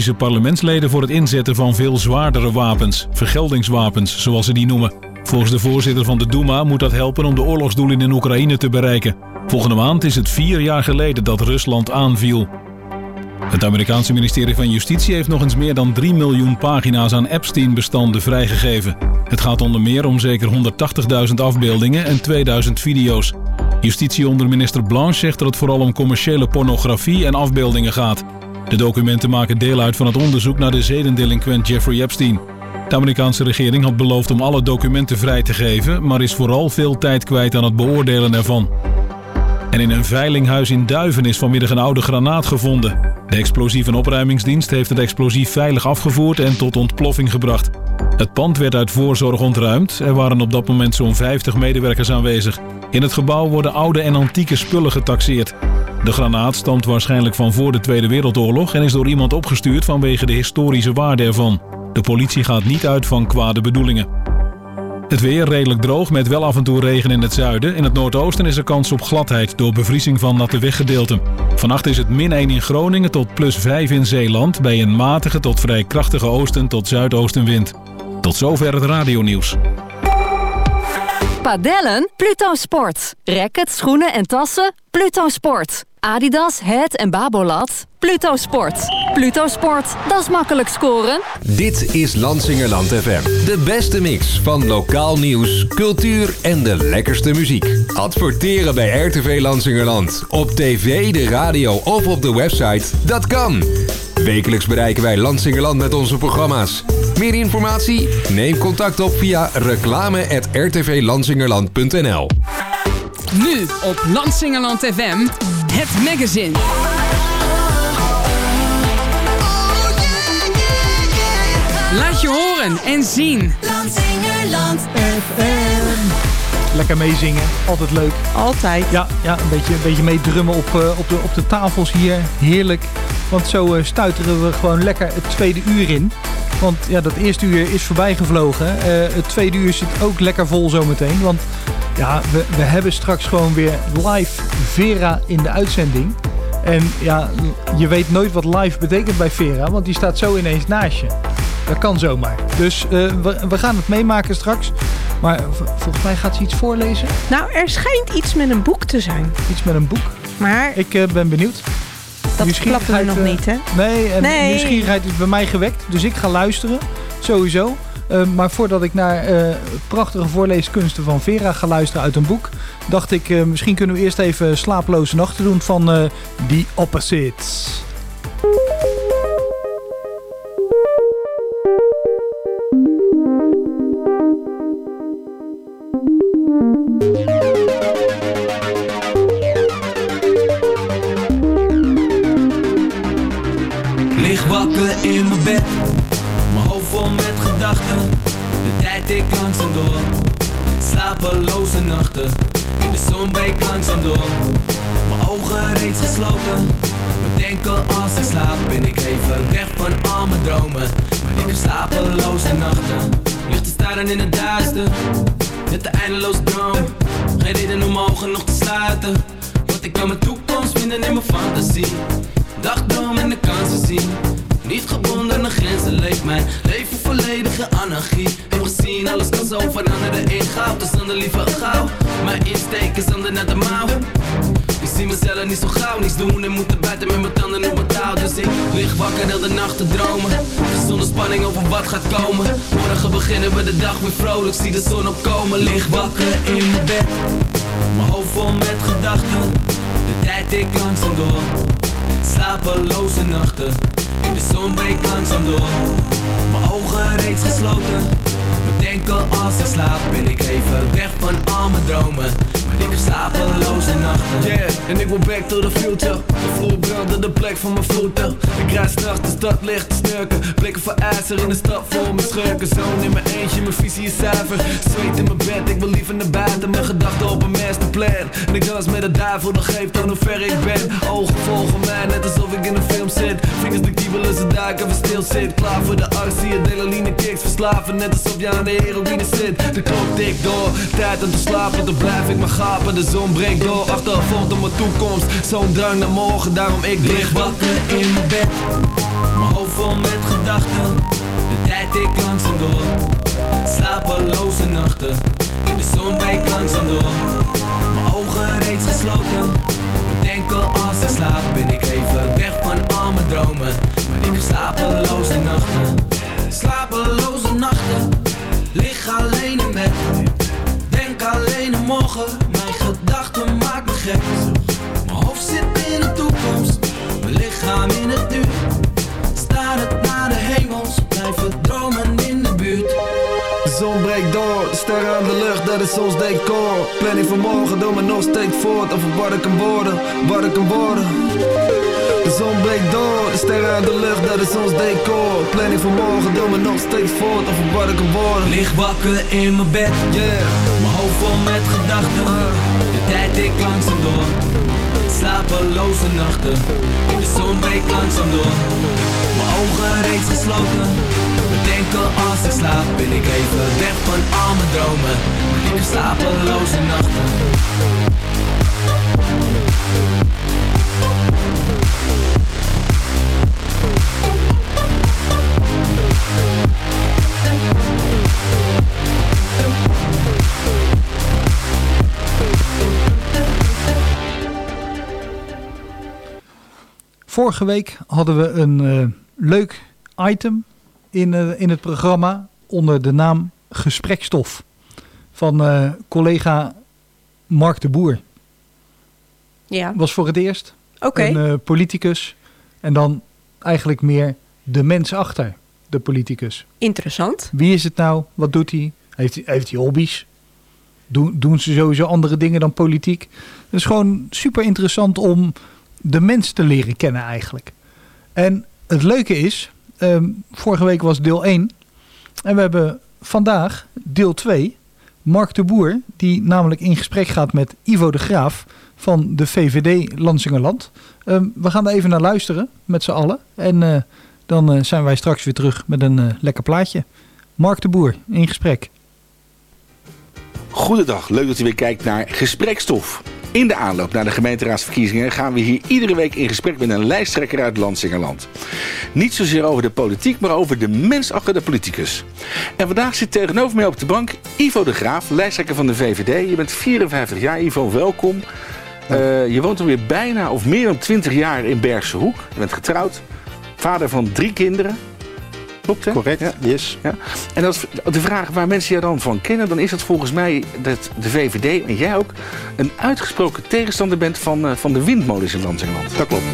Russische parlementsleden voor het inzetten van veel zwaardere wapens, vergeldingswapens zoals ze die noemen. Volgens de voorzitter van de Duma moet dat helpen om de oorlogsdoelen in Oekraïne te bereiken. Volgende maand is het 4 jaar geleden dat Rusland aanviel. Het Amerikaanse ministerie van Justitie heeft nog eens meer dan 3 miljoen pagina's aan Epstein-bestanden vrijgegeven. Het gaat onder meer om zeker 180.000 afbeeldingen en 2000 video's. Justitie onder minister Blanche zegt dat het vooral om commerciële pornografie en afbeeldingen gaat. De documenten maken deel uit van het onderzoek naar de zedendelinquent Jeffrey Epstein. De Amerikaanse regering had beloofd om alle documenten vrij te geven, maar is vooral veel tijd kwijt aan het beoordelen ervan. En in een veilinghuis in Duiven is vanmiddag een oude granaat gevonden. De explosief- en opruimingsdienst heeft het explosief veilig afgevoerd en tot ontploffing gebracht. Het pand werd uit voorzorg ontruimd. Er waren op dat moment zo'n 50 medewerkers aanwezig. In het gebouw worden oude en antieke spullen getaxeerd. De granaat stamt waarschijnlijk van voor de Tweede Wereldoorlog en is door iemand opgestuurd vanwege de historische waarde ervan. De politie gaat niet uit van kwade bedoelingen. Het weer redelijk droog met wel af en toe regen in het zuiden. In het noordoosten is er kans op gladheid door bevriezing van natte weggedeelten. Vannacht is het -1 in Groningen tot +5 in Zeeland bij een matige tot vrij krachtige oosten tot zuidoostenwind. Tot zover het radionieuws. Padellen? Pluto Sport. Rackets, schoenen en tassen? Pluto Sport. Adidas, Head en Babolat? Pluto Sport. Pluto Sport, dat is makkelijk scoren. Dit is Lansingerland FM. De beste mix van lokaal nieuws, cultuur en de lekkerste muziek. Adverteren bij RTV Lansingerland. Op tv, de radio of op de website. Dat kan. Wekelijks bereiken wij Lansingerland met onze programma's. Meer informatie? Neem contact op via reclame@rtvlansingerland.nl. Nu op Lansingerland FM, het magazine. Laat je horen en zien. Lansingerland FM. Lekker meezingen, altijd leuk. Altijd. Ja, een beetje meedrummen op de tafels hier. Heerlijk. Want zo stuiteren we gewoon lekker het tweede uur in. Want ja, dat eerste uur is voorbij gevlogen. Het tweede uur zit ook lekker vol zometeen. Want ja, we hebben straks gewoon weer live Vera in de uitzending. En ja, je weet nooit wat live betekent bij Vera. Want die staat zo ineens naast je. Dat kan zomaar. Dus we gaan het meemaken straks. Maar volgens mij gaat ze iets voorlezen. Nou, er schijnt iets met een boek te zijn. Iets met een boek? Maar ik ben benieuwd. Dat klappen we nog niet, hè? Nee, nieuwsgierigheid is bij mij gewekt. Dus ik ga luisteren. Sowieso. Maar voordat ik naar prachtige voorleeskunsten van Vera ga luisteren uit een boek, dacht ik, misschien kunnen we eerst even Slapeloze Nachten doen van The Opposites. Lig wakker in mijn bed, mijn hoofd vol met gedachten. De tijd ik langzaam door, slapeloze nachten. In de zon breekt langzaam door, mijn ogen reeds gesloten. Mijn denken als ik slaap, ben ik even weg van al mijn dromen. Maar ik heb slapeloze nachten, ligt te staren in het duister. Met de eindeloze droom, geen reden om mijn ogen nog te sluiten. Want ik kan mijn toekomst vinden in mijn fantasie. Dagdroom en de kansen zien. Niet gebonden aan grenzen, leeft mijn leven volledige anarchie. Heb gezien, alles kan zo veranderen in goud. Dus dan liever gauw, mijn insteek is handen naar de mouw. Ik zie mezelf niet zo gauw, niets doen en moeten buiten met mijn tanden op mijn touw. Dus ik lig wakker heel de nacht te dromen, zonder spanning over wat gaat komen. Morgen beginnen we de dag weer vrolijk, zie de zon opkomen. Lig wakker in mijn bed, mijn hoofd vol met gedachten. De tijd ik langzaam door, slapeloze nachten. In de zon breekt langzaam door, mijn ogen reeds gesloten. Mijn denken als ik slaap, ben ik even weg van al mijn dromen. Maar ik heb slapeloze nachten. Yeah, en ik wil back to the future. De vloer brandde de plek van mijn voeten. Ik rijd s'nachts de stad licht te snurken. Blikken voor ijzer in de stad voor mijn schurken. Zoon in mijn eentje, mijn visie is zuiver. Zweet in mijn bed, ik wil liever naar buiten. Mijn gedachten op een masterplan. En ik dans met de duivel, dat geeft aan hoe ver ik ben. Ogen volgen mij, net alsof ik in een film zit. Vingers de kiebelen, ze duiken, we stil zit. Klaar voor de actie, adrenaline kicks verslaven. Net alsof je aan de heroïne zit. De klok tikt door, tijd om te slapen. Dan blijf ik maar gapen, de zon breekt door. Achtervolgd op mijn toekomst, zo'n drang naar morgen. Daarom ik lig wakker in mijn bed, mijn hoofd vol met ik langzaam door. Slapeloze nachten, de zon breekt langzaam door. Mijn ogen reeds gesloten. Ik denk al als ik slaap ben ik even weg van al mijn dromen. Maar ik heb slapeloze nachten. Slapeloze nachten, lig alleen in bed. Denk alleen aan morgen, mijn gedachten maken me gek. Mijn hoofd zit in de toekomst, mijn lichaam in het nu. Starend naar de hemels, blijven dromen in de buurt. De zon breekt door, de sterren aan de lucht, dat is ons decor. Planning van morgen, doe me nog steeds voort. Over wat ik kan worden, wat ik kan worden. De zon breekt door, de sterren aan de lucht, dat is ons decor. Planning van morgen, doe me nog steeds voort. Over wat ik kan worden. Lig wakker in mijn bed, yeah. Mijn hoofd vol met gedachten. De tijd ik langzaam door. Slapeloze nachten, de zon breekt langzaam door. Mijn ogen reeds gesloten. Bedenken als ik slaap ben ik even weg van al mijn dromen. Maar ik heb slapeloze nachten. Vorige week hadden we een leuk item in het programma onder de naam Gesprekstof van collega Mark de Boer. Ja. Was voor het eerst. Oké. Een politicus en dan eigenlijk meer de mens achter de politicus. Interessant. Wie is het nou? Wat doet hij? Heeft hij hobby's? Doen ze sowieso andere dingen dan politiek? Het is gewoon super interessant om de mens te leren kennen eigenlijk. En het leuke is, vorige week was deel 1. En we hebben vandaag deel 2. Mark de Boer, die namelijk in gesprek gaat met Ivo de Graaf van de VVD Lansingerland. We gaan er even naar luisteren met z'n allen. En dan zijn wij straks weer terug met een lekker plaatje. Mark de Boer in gesprek. Goedendag, leuk dat u weer kijkt naar Gesprekstof. In de aanloop naar de gemeenteraadsverkiezingen gaan we hier iedere week in gesprek met een lijsttrekker uit Lansingerland. Niet zozeer over de politiek, maar over de mens achter de politicus. En vandaag zit tegenover mij op de bank Ivo de Graaf, lijsttrekker van de VVD. Je bent 54 jaar, Ivo, welkom. Je woont alweer bijna of meer dan 20 jaar in Bergse Hoek. Je bent getrouwd, vader van 3 kinderen. Klopt, hè? Correct, ja. Yes. Ja. En als de vraag waar mensen je dan van kennen, dan is het volgens mij dat de VVD, en jij ook, een uitgesproken tegenstander bent van de windmolens in Lansingerland. Dat klopt.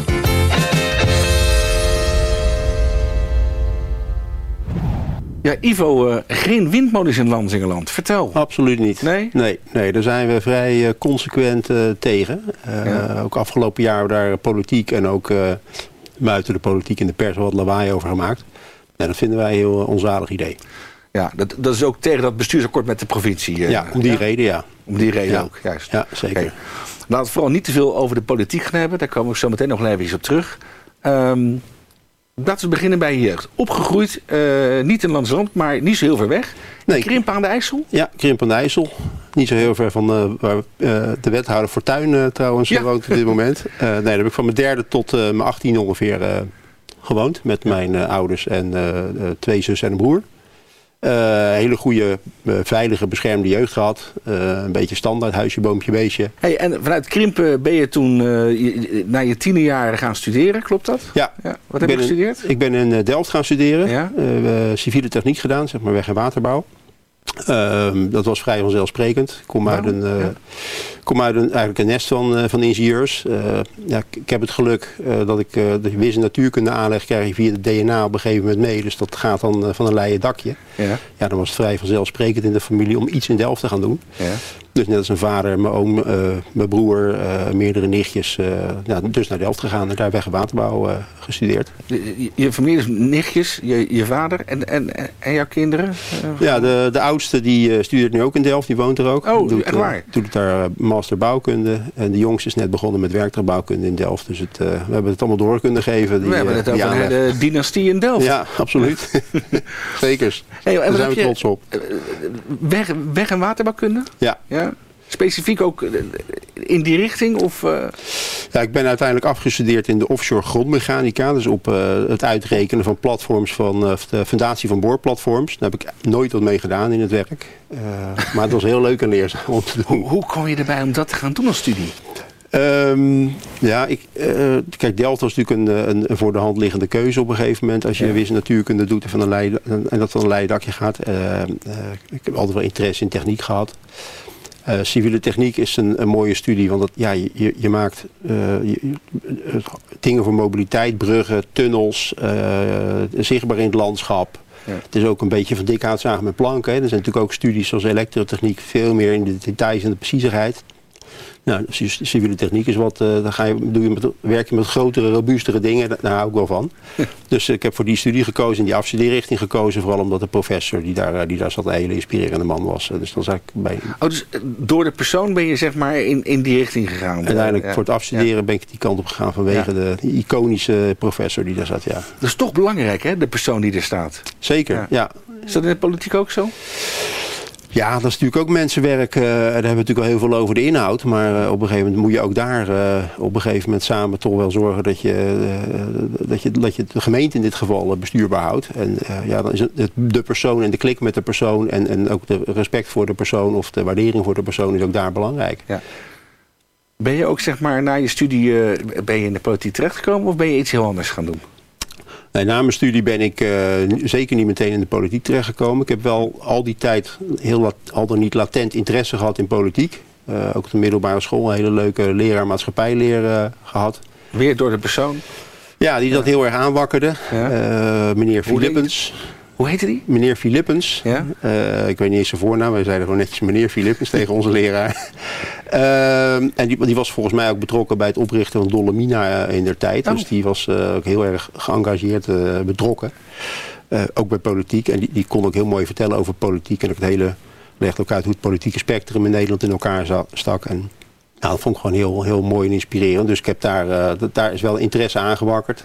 Ja, Ivo, geen windmolens in Lansingerland. Vertel. Absoluut niet. Nee? Nee, daar zijn we vrij consequent tegen. Ook afgelopen jaar hebben we daar politiek en ook buiten de politiek in de pers wat lawaai over gemaakt. En dat vinden wij een heel onzalig idee. Ja, dat is ook tegen dat bestuursakkoord met de provincie. Ja, om die reden, ja. Om die reden ook, juist. Ja, zeker. Okay. Laten we vooral niet te veel over de politiek gaan hebben. Daar komen we zo meteen nog even op terug. Laten we beginnen bij je jeugd. Opgegroeid, niet in Lansingerland, maar niet zo heel ver weg. Nee. Krimpen aan de IJssel? Ja, Krimpen aan de IJssel. Niet zo heel ver van waar de wethouder Fortuyn trouwens woont op dit moment. Nee, daar heb ik van mijn 3e tot mijn 18 ongeveer gewoond. Met mijn ouders en 2 zussen en een broer. Hele goede, veilige, beschermde jeugd gehad. Een beetje standaard, huisje, boompje, beestje. Hey, en vanuit Krimpen ben je toen na je 10e jaar gaan studeren, klopt dat? Ja. Wat heb je gestudeerd? Ik ben in Delft gaan studeren. Ja? Civiele techniek gedaan, zeg maar weg- en waterbouw. Dat was vrij vanzelfsprekend. Ik kom uit eigenlijk een nest van ingenieurs. Ik heb het geluk dat ik de wis- en natuurkunde aanleg krijg je via de DNA op een gegeven moment mee. Dus dat gaat dan van een leien dakje. Ja, dan was het vrij vanzelfsprekend in de familie om iets in Delft te gaan doen. Ja. Dus net als een vader, mijn oom, mijn broer, meerdere nichtjes. Dus naar Delft gegaan en daar weg- en waterbouw gestudeerd. Je familie is nichtjes, je vader en jouw kinderen? Ja, de oudste die studeert nu ook in Delft, die woont er ook. Oh, echt waar? Doet daar master bouwkunde. En de jongste is net begonnen met werktuigbouwkunde in Delft. Dus we hebben het allemaal door kunnen geven. We hebben het over een hele dynastie in Delft. Ja, absoluut. Zeker. Hey, daar zijn we trots op. Weg- en waterbouwkunde? Ja. Ja. Specifiek ook in die richting? Of, Ja, ik ben uiteindelijk afgestudeerd in de offshore grondmechanica. Dus op het uitrekenen van platforms van de fundatie van boorplatforms. Daar heb ik nooit wat mee gedaan in het werk. Maar het was heel leuk en leerzaam om te doen. Hoe kwam je erbij om dat te gaan doen als studie? Kijk, Delft was natuurlijk een voor de hand liggende keuze op een gegeven moment. Als je wiskunde natuurkunde doet en dat van een leien dakje gaat. Ik heb altijd wel interesse in techniek gehad. Civiele techniek is een mooie studie, want je maakt dingen voor mobiliteit, bruggen, tunnels, zichtbaar in het landschap. Ja. Het is ook een beetje van dik houtzagen met planken. Hè. Er zijn natuurlijk ook studies zoals elektrotechniek, veel meer in de details en de preciezigheid. Nou, civiele techniek is wat, werk je met grotere, robuustere dingen, daar hou ik wel van. Dus ik heb voor die studie gekozen en die afstudeerrichting gekozen, vooral omdat de professor die daar zat een hele inspirerende man was. Dus dan zat ik bij. Dus door de persoon ben je zeg maar in die richting gegaan? Uiteindelijk voor het afstuderen ben ik die kant op gegaan vanwege de iconische professor die daar zat, ja. Dat is toch belangrijk, hè, de persoon die er staat? Zeker, ja. Is dat in de politiek ook zo? Ja, dat is natuurlijk ook mensenwerk. Daar hebben we natuurlijk al heel veel over de inhoud. Maar op een gegeven moment moet je ook daar op een gegeven moment samen toch wel zorgen dat je de gemeente in dit geval bestuurbaar houdt. En dan is het de persoon en de klik met de persoon en ook de respect voor de persoon of de waardering voor de persoon is ook daar belangrijk. Ja. Ben je ook zeg maar na je studie ben je in de politiek terechtgekomen of ben je iets heel anders gaan doen? Nee, na mijn studie ben ik zeker niet meteen in de politiek terechtgekomen. Ik heb wel al die tijd al dan niet latent interesse gehad in politiek. Ook op de middelbare school een hele leuke leraar maatschappijleer gehad. Weer door de persoon? Ja, die dat heel erg aanwakkerde. Ja. Meneer Philippens. Hoe heette die? Meneer Philippens. Ja? Ik weet niet eens zijn voornaam. Wij zeiden gewoon netjes meneer Philippens tegen onze leraar. En die was volgens mij ook betrokken bij het oprichten van Dolomina in der tijd. Dus die was ook heel erg geëngageerd betrokken. Ook bij politiek. En die kon ook heel mooi vertellen over politiek. En ook legde ook uit hoe het politieke spectrum in Nederland in elkaar stak. En dat vond ik gewoon heel, heel mooi en inspirerend. Dus ik heb daar is wel interesse aangewakkerd.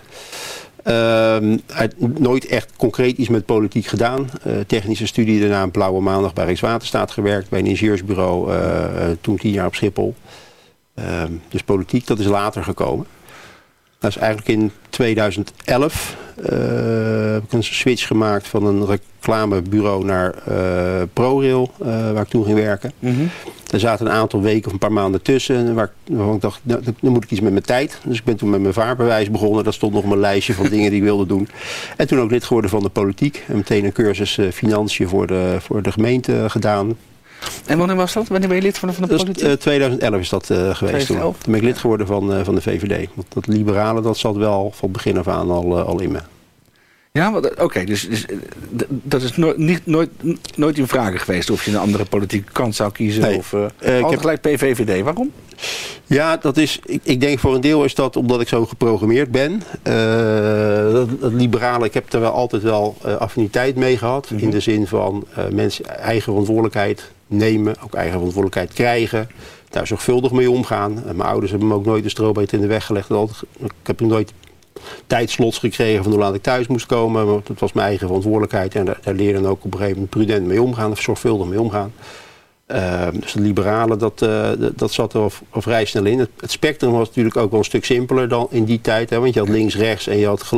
Nooit echt concreet iets met politiek gedaan. Technische studie, daarna een blauwe maandag bij Rijkswaterstaat gewerkt. Bij een ingenieursbureau, toen 10 jaar op Schiphol. Dus politiek, dat is later gekomen. Dat is eigenlijk in 2011 heb ik een switch gemaakt van een reclamebureau naar ProRail, waar ik toen ging werken. Mm-hmm. Er zaten een aantal weken of een paar maanden tussen waarvan ik dacht, dan moet ik iets met mijn tijd. Dus ik ben toen met mijn vaarbewijs begonnen. Dat stond nog op mijn lijstje van dingen die ik wilde doen. En toen ook lid geworden van de politiek. En meteen een cursus financiën voor de gemeente gedaan. En wanneer was dat? Wanneer ben je lid van de politiek? 2011 is dat geweest. Toen ben ik lid geworden van de VVD. Want dat liberale, dat zat wel van begin af aan al in me. Ja, oké, dus dat is nooit in vraag geweest of je een andere politieke kant zou kiezen. Nee, of altijd gelijk PVVD. Waarom? Ja, dat is. Ik denk voor een deel is dat omdat ik zo geprogrammeerd ben. Dat liberale, ik heb er wel altijd wel affiniteit mee gehad. Mm-hmm. In de zin van mensen eigen verantwoordelijkheid nemen, ook eigen verantwoordelijkheid krijgen. Daar zorgvuldig mee omgaan. Mijn ouders hebben me ook nooit een strobeet in de weg gelegd. Ik heb nooit tijdslots gekregen van hoe laat ik thuis moest komen. Maar dat was mijn eigen verantwoordelijkheid. En daar leerde dan ook op een gegeven moment prudent mee omgaan. Of zorgvuldig mee omgaan. Dus het liberale, dat zat er al vrij snel in. Het spectrum was natuurlijk ook wel een stuk simpeler dan in die tijd. Hè, want je had links-rechts en je had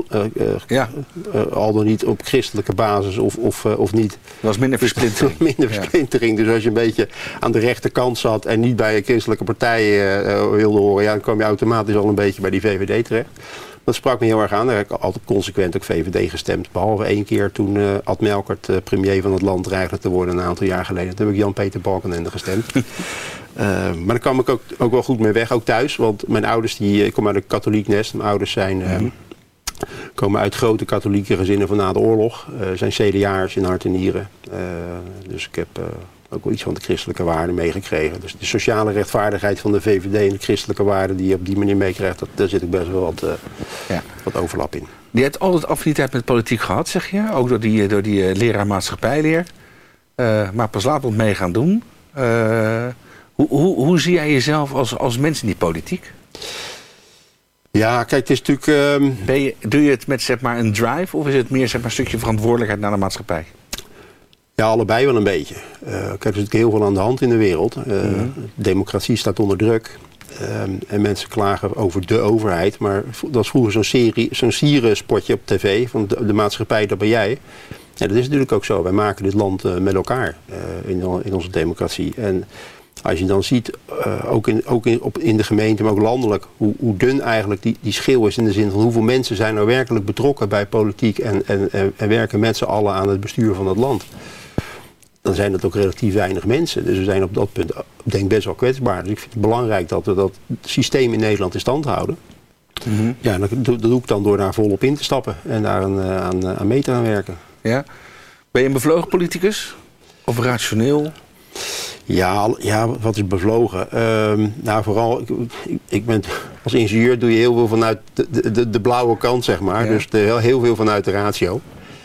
al dan niet op christelijke basis of niet. Dat was minder versplintering. Versplintering. Dus als je een beetje aan de rechterkant zat en niet bij een christelijke partij wilde horen, dan kwam je automatisch al een beetje bij die VVD terecht. Dat sprak me heel erg aan. Daar heb ik altijd consequent ook VVD gestemd. Behalve 1 keer toen Ad Melkert premier van het land dreigde te worden een aantal jaar geleden. Toen heb ik Jan-Peter Balkenende gestemd. Maar daar kwam ik ook wel goed mee weg, ook thuis. Want mijn ouders, ik kom uit een katholiek nest. Mijn ouders komen uit grote katholieke gezinnen van na de oorlog. Zijn CDA'ers in hart en nieren. Dus ik heb ook wel iets van de christelijke waarden meegekregen. Dus de sociale rechtvaardigheid van de VVD en de christelijke waarden die je op die manier meekrijgt, daar zit ik best wel wat overlap in. Je hebt altijd affiniteit met politiek gehad, zeg je? Ook door die leraar maatschappijleer. Maar pas later op mee gaan doen. Hoe zie jij jezelf als mens in die politiek? Ja, kijk, het is natuurlijk. Doe je het met zeg maar een drive of is het meer zeg maar een stukje verantwoordelijkheid naar de maatschappij? Ja, allebei wel een beetje. Kijk, er is natuurlijk heel veel aan de hand in de wereld. Democratie staat onder druk. En mensen klagen over de overheid. Maar dat was vroeger zo'n sierenspotje op tv. Van de maatschappij, dat ben jij. Ja, dat is natuurlijk ook zo. Wij maken dit land met elkaar in onze democratie. En als je dan ziet, ook in de gemeente, maar ook landelijk, hoe dun eigenlijk die schil is in de zin van hoeveel mensen zijn nou werkelijk betrokken bij politiek en werken met z'n allen aan het bestuur van het land. Dan zijn dat ook relatief weinig mensen. Dus we zijn op dat punt, denk ik, best wel kwetsbaar. Dus ik vind het belangrijk dat we dat systeem in Nederland in stand houden. Ja, dat doe ik dan door daar volop in te stappen en daar aan mee te gaan werken. Ja. Ben je een bevlogen politicus? Of rationeel? Ja, wat is bevlogen? Nou, vooral, ik ben als ingenieur doe je heel veel vanuit de blauwe kant, zeg maar. Ja. Dus heel veel vanuit de ratio.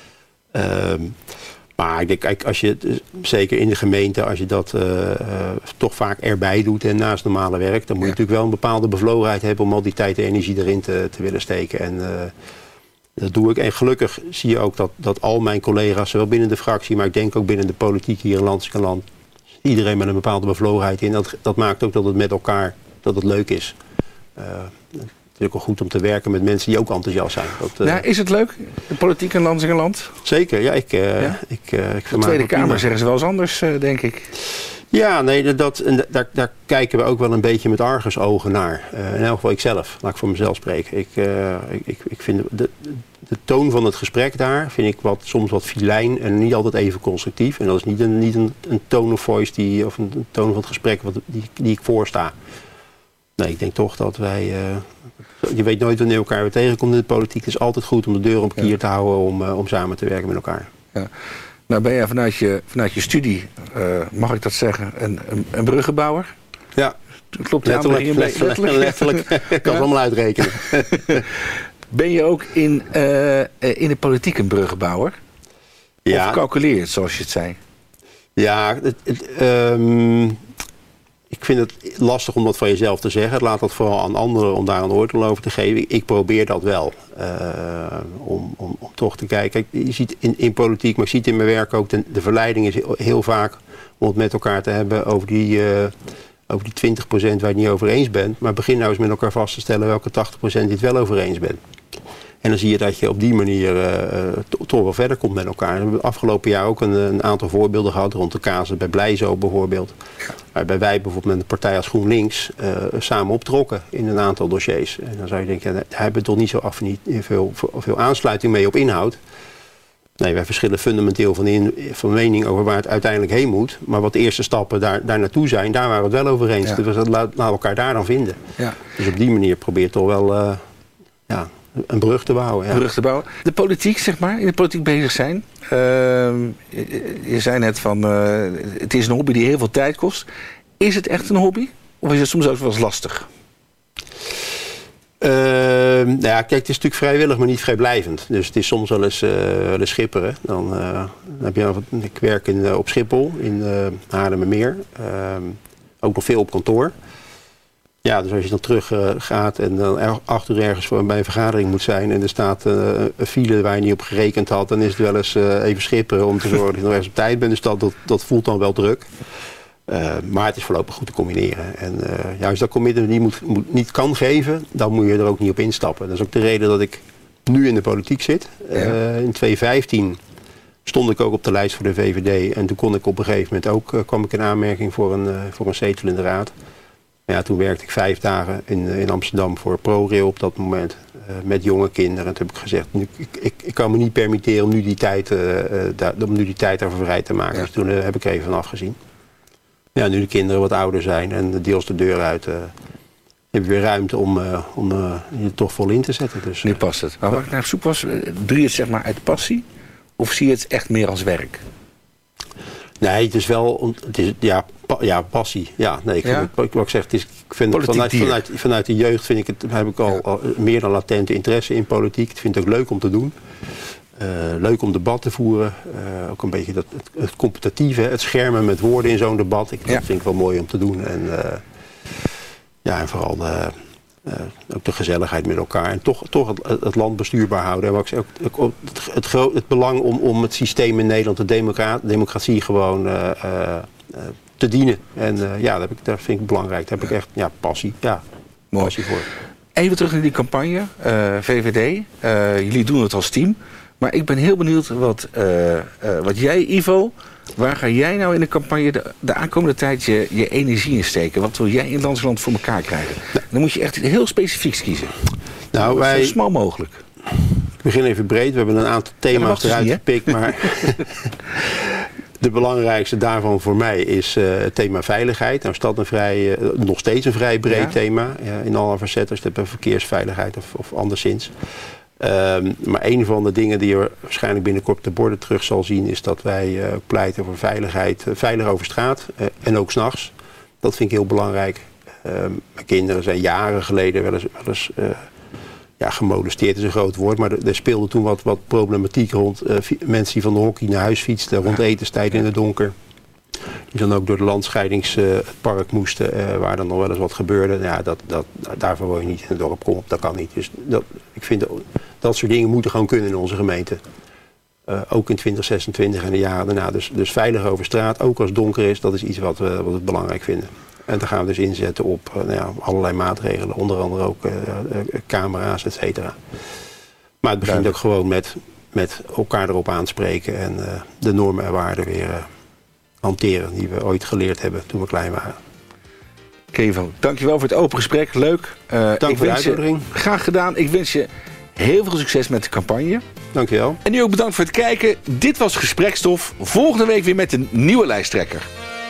Maar ik denk, kijk, als je, zeker in de gemeente, als je dat toch vaak erbij doet en naast normale werk, dan moet je natuurlijk wel een bepaalde bevlogenheid hebben om al die tijd en energie erin te willen steken. En dat doe ik. En gelukkig zie je ook dat al mijn collega's, zowel binnen de fractie, maar ik denk ook binnen de politiek hier in Lansingerland, iedereen met een bepaalde bevlogenheid in. Dat maakt ook dat het met elkaar dat het leuk is. Het is ook wel goed om te werken met mensen die ook enthousiast zijn. Is het leuk, de politiek in Lansingerland? Zeker, ja. Ik de Tweede Kamer zeggen ze wel eens anders, denk ik. Ja, nee, daar kijken we ook wel een beetje met argusogen naar. In elk geval ikzelf, laat ik voor mezelf spreken. Ik vind de toon van het gesprek daar vind ik soms wat filijn en niet altijd even constructief. En dat is niet een tone of voice of een toon van het gesprek die ik voorsta. Nee, ik denk toch dat wij... je weet nooit wanneer elkaar weer tegenkomt in de politiek. Het is altijd goed om de deur op kier te houden om samen te werken met elkaar. Ja. Nou ben jij vanuit je studie, mag ik dat zeggen, een bruggenbouwer? Ja. Klopt die letterlijk. Ik kan het allemaal uitrekenen. Ben je ook in de politiek een bruggenbouwer? Ja. Of calculeert, zoals je het zei? Ja, ik vind het lastig om dat van jezelf te zeggen. Laat dat vooral aan anderen om daar een oordeel over te geven. Ik probeer dat wel. Om toch te kijken. Kijk, je ziet in politiek, maar ik zie het in mijn werk ook. De verleiding is heel vaak om het met elkaar te hebben over die 20% waar je het niet over eens bent. Maar begin nou eens met elkaar vast te stellen welke 80% je het wel over eens bent. En dan zie je dat je op die manier toch wel verder komt met elkaar. We hebben het afgelopen jaar ook een aantal voorbeelden gehad rond de casus bij Blijzo bijvoorbeeld. Waarbij wij bijvoorbeeld met een partij als GroenLinks samen optrokken in een aantal dossiers. En dan zou je denken, daar hebben we toch niet zo veel aansluiting mee op inhoud. Nee, wij verschillen fundamenteel van mening over waar het uiteindelijk heen moet. Maar wat de eerste stappen daar naartoe zijn, daar waren we het wel over eens. Ja. Dus laten we elkaar daar dan vinden. Ja. Dus op die manier probeer je toch wel een brug te bouwen. Ja. Een brug te bouwen. De politiek, zeg maar, in de politiek bezig zijn. Je zei net van, het is een hobby die heel veel tijd kost. Is het echt een hobby? Of is het soms ook wel eens lastig? Kijk, het is natuurlijk vrijwillig, maar niet vrijblijvend. Dus het is soms wel eens schipperen. Dan heb je, ik werk op Schiphol, in Haarlemmermeer. Ook nog veel op kantoor. Ja, dus als je dan terug gaat en dan 8 uur ergens bij een vergadering moet zijn en er staat een file waar je niet op gerekend had, dan is het wel eens even schipperen om te zorgen dat je nog ergens op tijd bent. Dus dat voelt dan wel druk. Maar het is voorlopig goed te combineren. En als je dat commitment niet kan geven, dan moet je er ook niet op instappen. Dat is ook de reden dat ik nu in de politiek zit. In 2015 stond ik ook op de lijst voor de VVD. En toen kon ik op een gegeven moment ook, kwam ik in aanmerking voor een zetel in de raad. Ja, toen werkte ik 5 dagen in Amsterdam voor ProRail op dat moment. Met jonge kinderen. En toen heb ik gezegd, ik kan me niet permitteren om nu die tijd daarvoor vrij te maken. Ja. Dus toen heb ik er even van afgezien. Ja, nu de kinderen wat ouder zijn en deels de deur uit, heb je weer ruimte om je toch vol in te zetten. Dus, nu past het. Maar wat ik naar op zoek was, doe je het zeg maar uit passie? Of zie je het echt meer als werk? Nee, het is wel, passie. Ja, nee, ik zeg, ik vind vanuit de jeugd heb ik al meer dan latente interesse in politiek. Ik vind het ook leuk om te doen. Leuk om debat te voeren. Ook een beetje het competitieve, het schermen met woorden in zo'n debat. Dat vind ik wel mooi om te doen. En, en vooral Ook de gezelligheid met elkaar. En toch het land bestuurbaar houden. En ook het belang om het systeem in Nederland, de democratie gewoon te dienen. En dat vind ik belangrijk. Daar heb ik echt passie voor. Even terug naar die campagne, VVD. Jullie doen het als team. Maar ik ben heel benieuwd wat jij, Ivo... Waar ga jij nou in de campagne de aankomende tijd je energie in steken? Wat wil jij in Landsingland voor elkaar krijgen? Dan moet je echt heel specifiek kiezen. Nou, zo smal mogelijk. Ik begin even breed. We hebben een aantal thema's eruit gepikt. Maar de belangrijkste daarvan voor mij is het thema veiligheid. Nou is dat nog steeds een vrij breed thema. In alle facetten. Dus dat verkeersveiligheid of anderszins. Maar een van de dingen die je waarschijnlijk binnenkort op de borden terug zal zien... is dat wij pleiten voor veiligheid, veilig over straat en ook 's nachts. Dat vind ik heel belangrijk. Mijn kinderen zijn jaren geleden wel eens gemolesteerd is een groot woord... maar er speelde toen wat problematiek rond mensen die van de hockey naar huis fietsten... rond etenstijd in het donker. Die dan ook door de landscheidingspark moesten, waar dan nog wel eens wat gebeurde. Ja, daarvoor wil je niet in het dorp komen, dat kan niet. Dus ik vind dat soort dingen moeten gewoon kunnen in onze gemeente. Ook in 2026 en de jaren daarna. Dus veilig over straat, ook als het donker is, dat is iets wat we belangrijk vinden. En daar gaan we dus inzetten op allerlei maatregelen, onder andere ook camera's, et cetera. Maar het begint ook gewoon met elkaar erop aanspreken en de normen en waarden weer... hanteren die we ooit geleerd hebben toen we klein waren. Kevo, dankjewel voor het open gesprek. Leuk. Dank voor de uitnodiging. Graag gedaan. Ik wens je heel veel succes met de campagne. Dankjewel. En nu ook bedankt voor het kijken. Dit was Gesprekstof. Volgende week weer met een nieuwe lijsttrekker.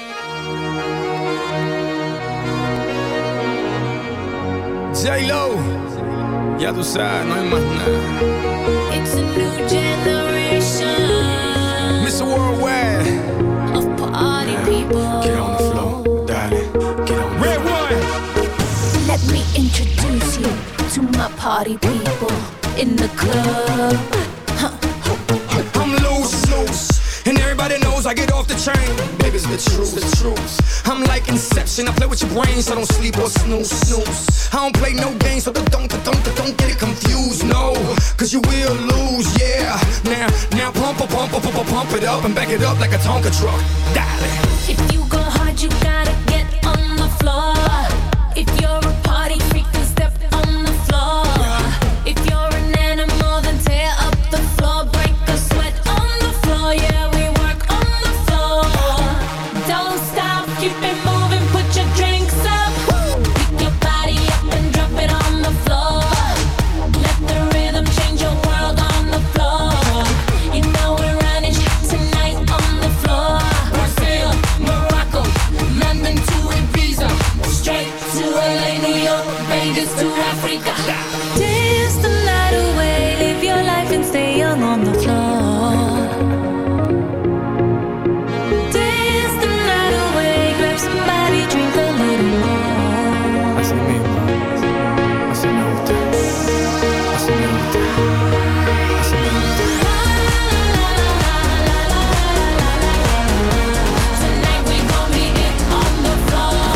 J-Lo. Ya tú sabes, no hay más nada. It's a new generation. Mr. Worldwide. Party people. Get on the floor, darling. Get on the Red one. Let me introduce you to my party people in the club. I'm loose, and everybody knows I get off the train. Baby, it's the truth. I'm like Inception. I play with your brain, so don't sleep or snooze. I don't play no games, so don't get it confused. No, cause you will lose, yeah. Now pump it up and back it up like a Tonka truck. Darling. If you go hard, you gotta get on the floor. If you're a party freak, then step on the floor. If you're an animal, then tear up the floor. Break a sweat on the floor, yeah, we work on the floor. Don't stop, keep it moving, put your drinks up. Pick your body up and drop it on the floor. Let the rhythm change your world on the floor. You know we're running tonight on the floor. Brazil, Morocco, London to Ibiza, straight to LA, New York, Vegas to Africa. Dance the night away, live your life and stay young on the floor. Dance the night away, grab somebody, drink a little more. Así mismo, así me gusta, así me gusta, así me gusta. Tonight we gon' be it on the floor.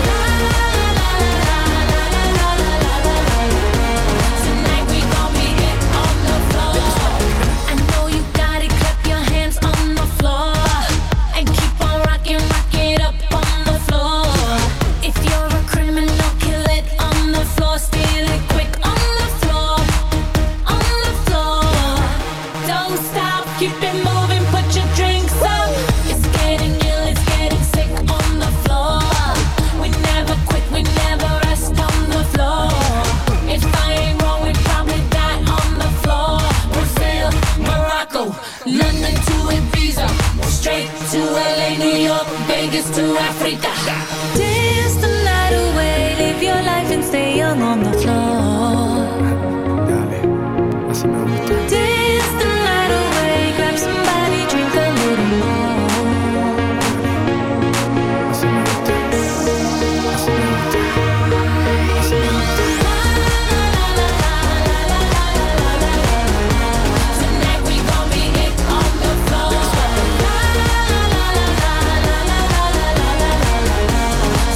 Tonight we gon' be it on the floor. I know you got it, clap your hands on the floor. And keep on rocking, rock it up on the floor. If you're a criminal, kill it on the floor. Steal it quick on the floor. On the floor. Don't stop, keep it moving, put your drinks up. It's getting ill, it's getting sick on the floor. We never quit, we never rest on the floor. If I ain't wrong, we probably die on the floor. Brazil, Morocco, London to Ibiza, straight to LA, New York, Vegas to Africa. Dance the night away, live your life and stay young on the floor. Dale, así me gusta. Dance the night away, grab somebody, drink a little more. Así me gusta, así me gusta, así me gusta. Tonight we gon' be it on the floor.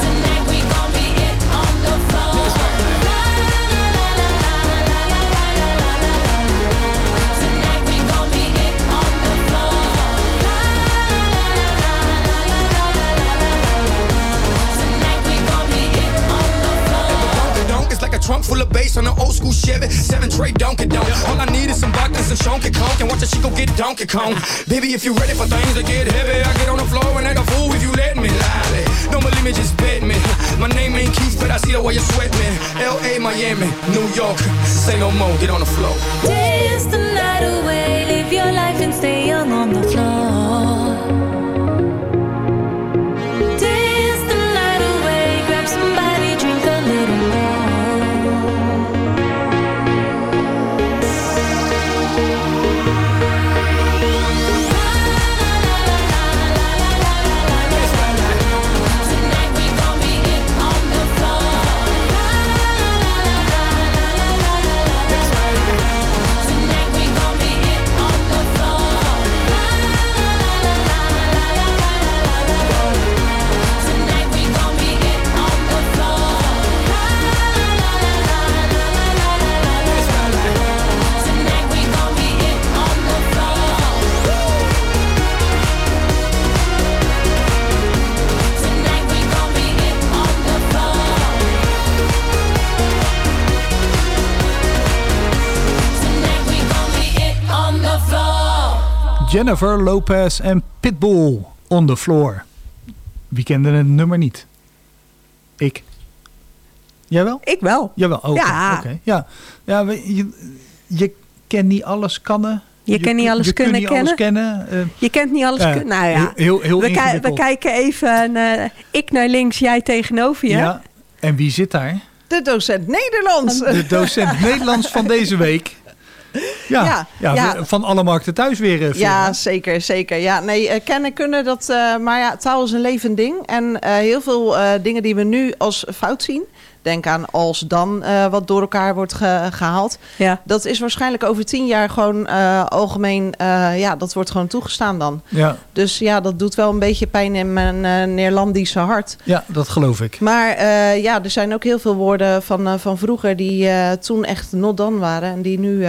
bass on an old school Chevy, 7 Dre Donkey Donk. All I need is some vodka and some Chonky Conk, and watch a Chico get Donkey Kong. Baby, if you're ready for things to get heavy, I get on the floor and act a fool if you let me. Lolly, don't believe me, just bet me. My name ain't Keith, but I see the way you sweat me. L.A., Miami, New York, say no more, get on the floor. Dance the night away, live your life and stay young on the floor. Dance the night away, grab somebody, drink a little more. Tonight we gon' be it on the floor. Tonight we gon' be it on the floor. Tonight we gon' be it on the floor. Tonight we gon' be it on the floor. Tonight we gon' be it on the floor. Tonight we gon' be it on the floor. Jennifer Lopez en Pitbull on the floor. Wie kende het nummer niet? Ik. Jij wel? Ik wel. Jawel, oké. Ja. Oké. Ja. Ja, je kent niet alles kannen. Je kent niet alles je kunnen kunt niet alles kennen. Je kent niet alles kunnen. Nou ja, heel we ingewikkeld. kijken even. Ik naar links, jij tegenover je. Ja. En wie zit daar? De docent Nederlands. De docent Nederlands van deze week. Ja. Van alle markten thuis weer. Ja, zeker. Ja, nee, kennen, kunnen, dat... maar ja, taal is een levend ding. En heel veel dingen die we nu als fout zien... Denk aan als dan wat door elkaar wordt gehaald. Ja. Dat is waarschijnlijk over 10 jaar gewoon algemeen... dat wordt gewoon toegestaan dan. Ja. Dus ja, dat doet wel een beetje pijn in mijn Neerlandische hart. Ja, dat geloof ik. Maar er zijn ook heel veel woorden van vroeger... die toen echt not done waren. En die nu...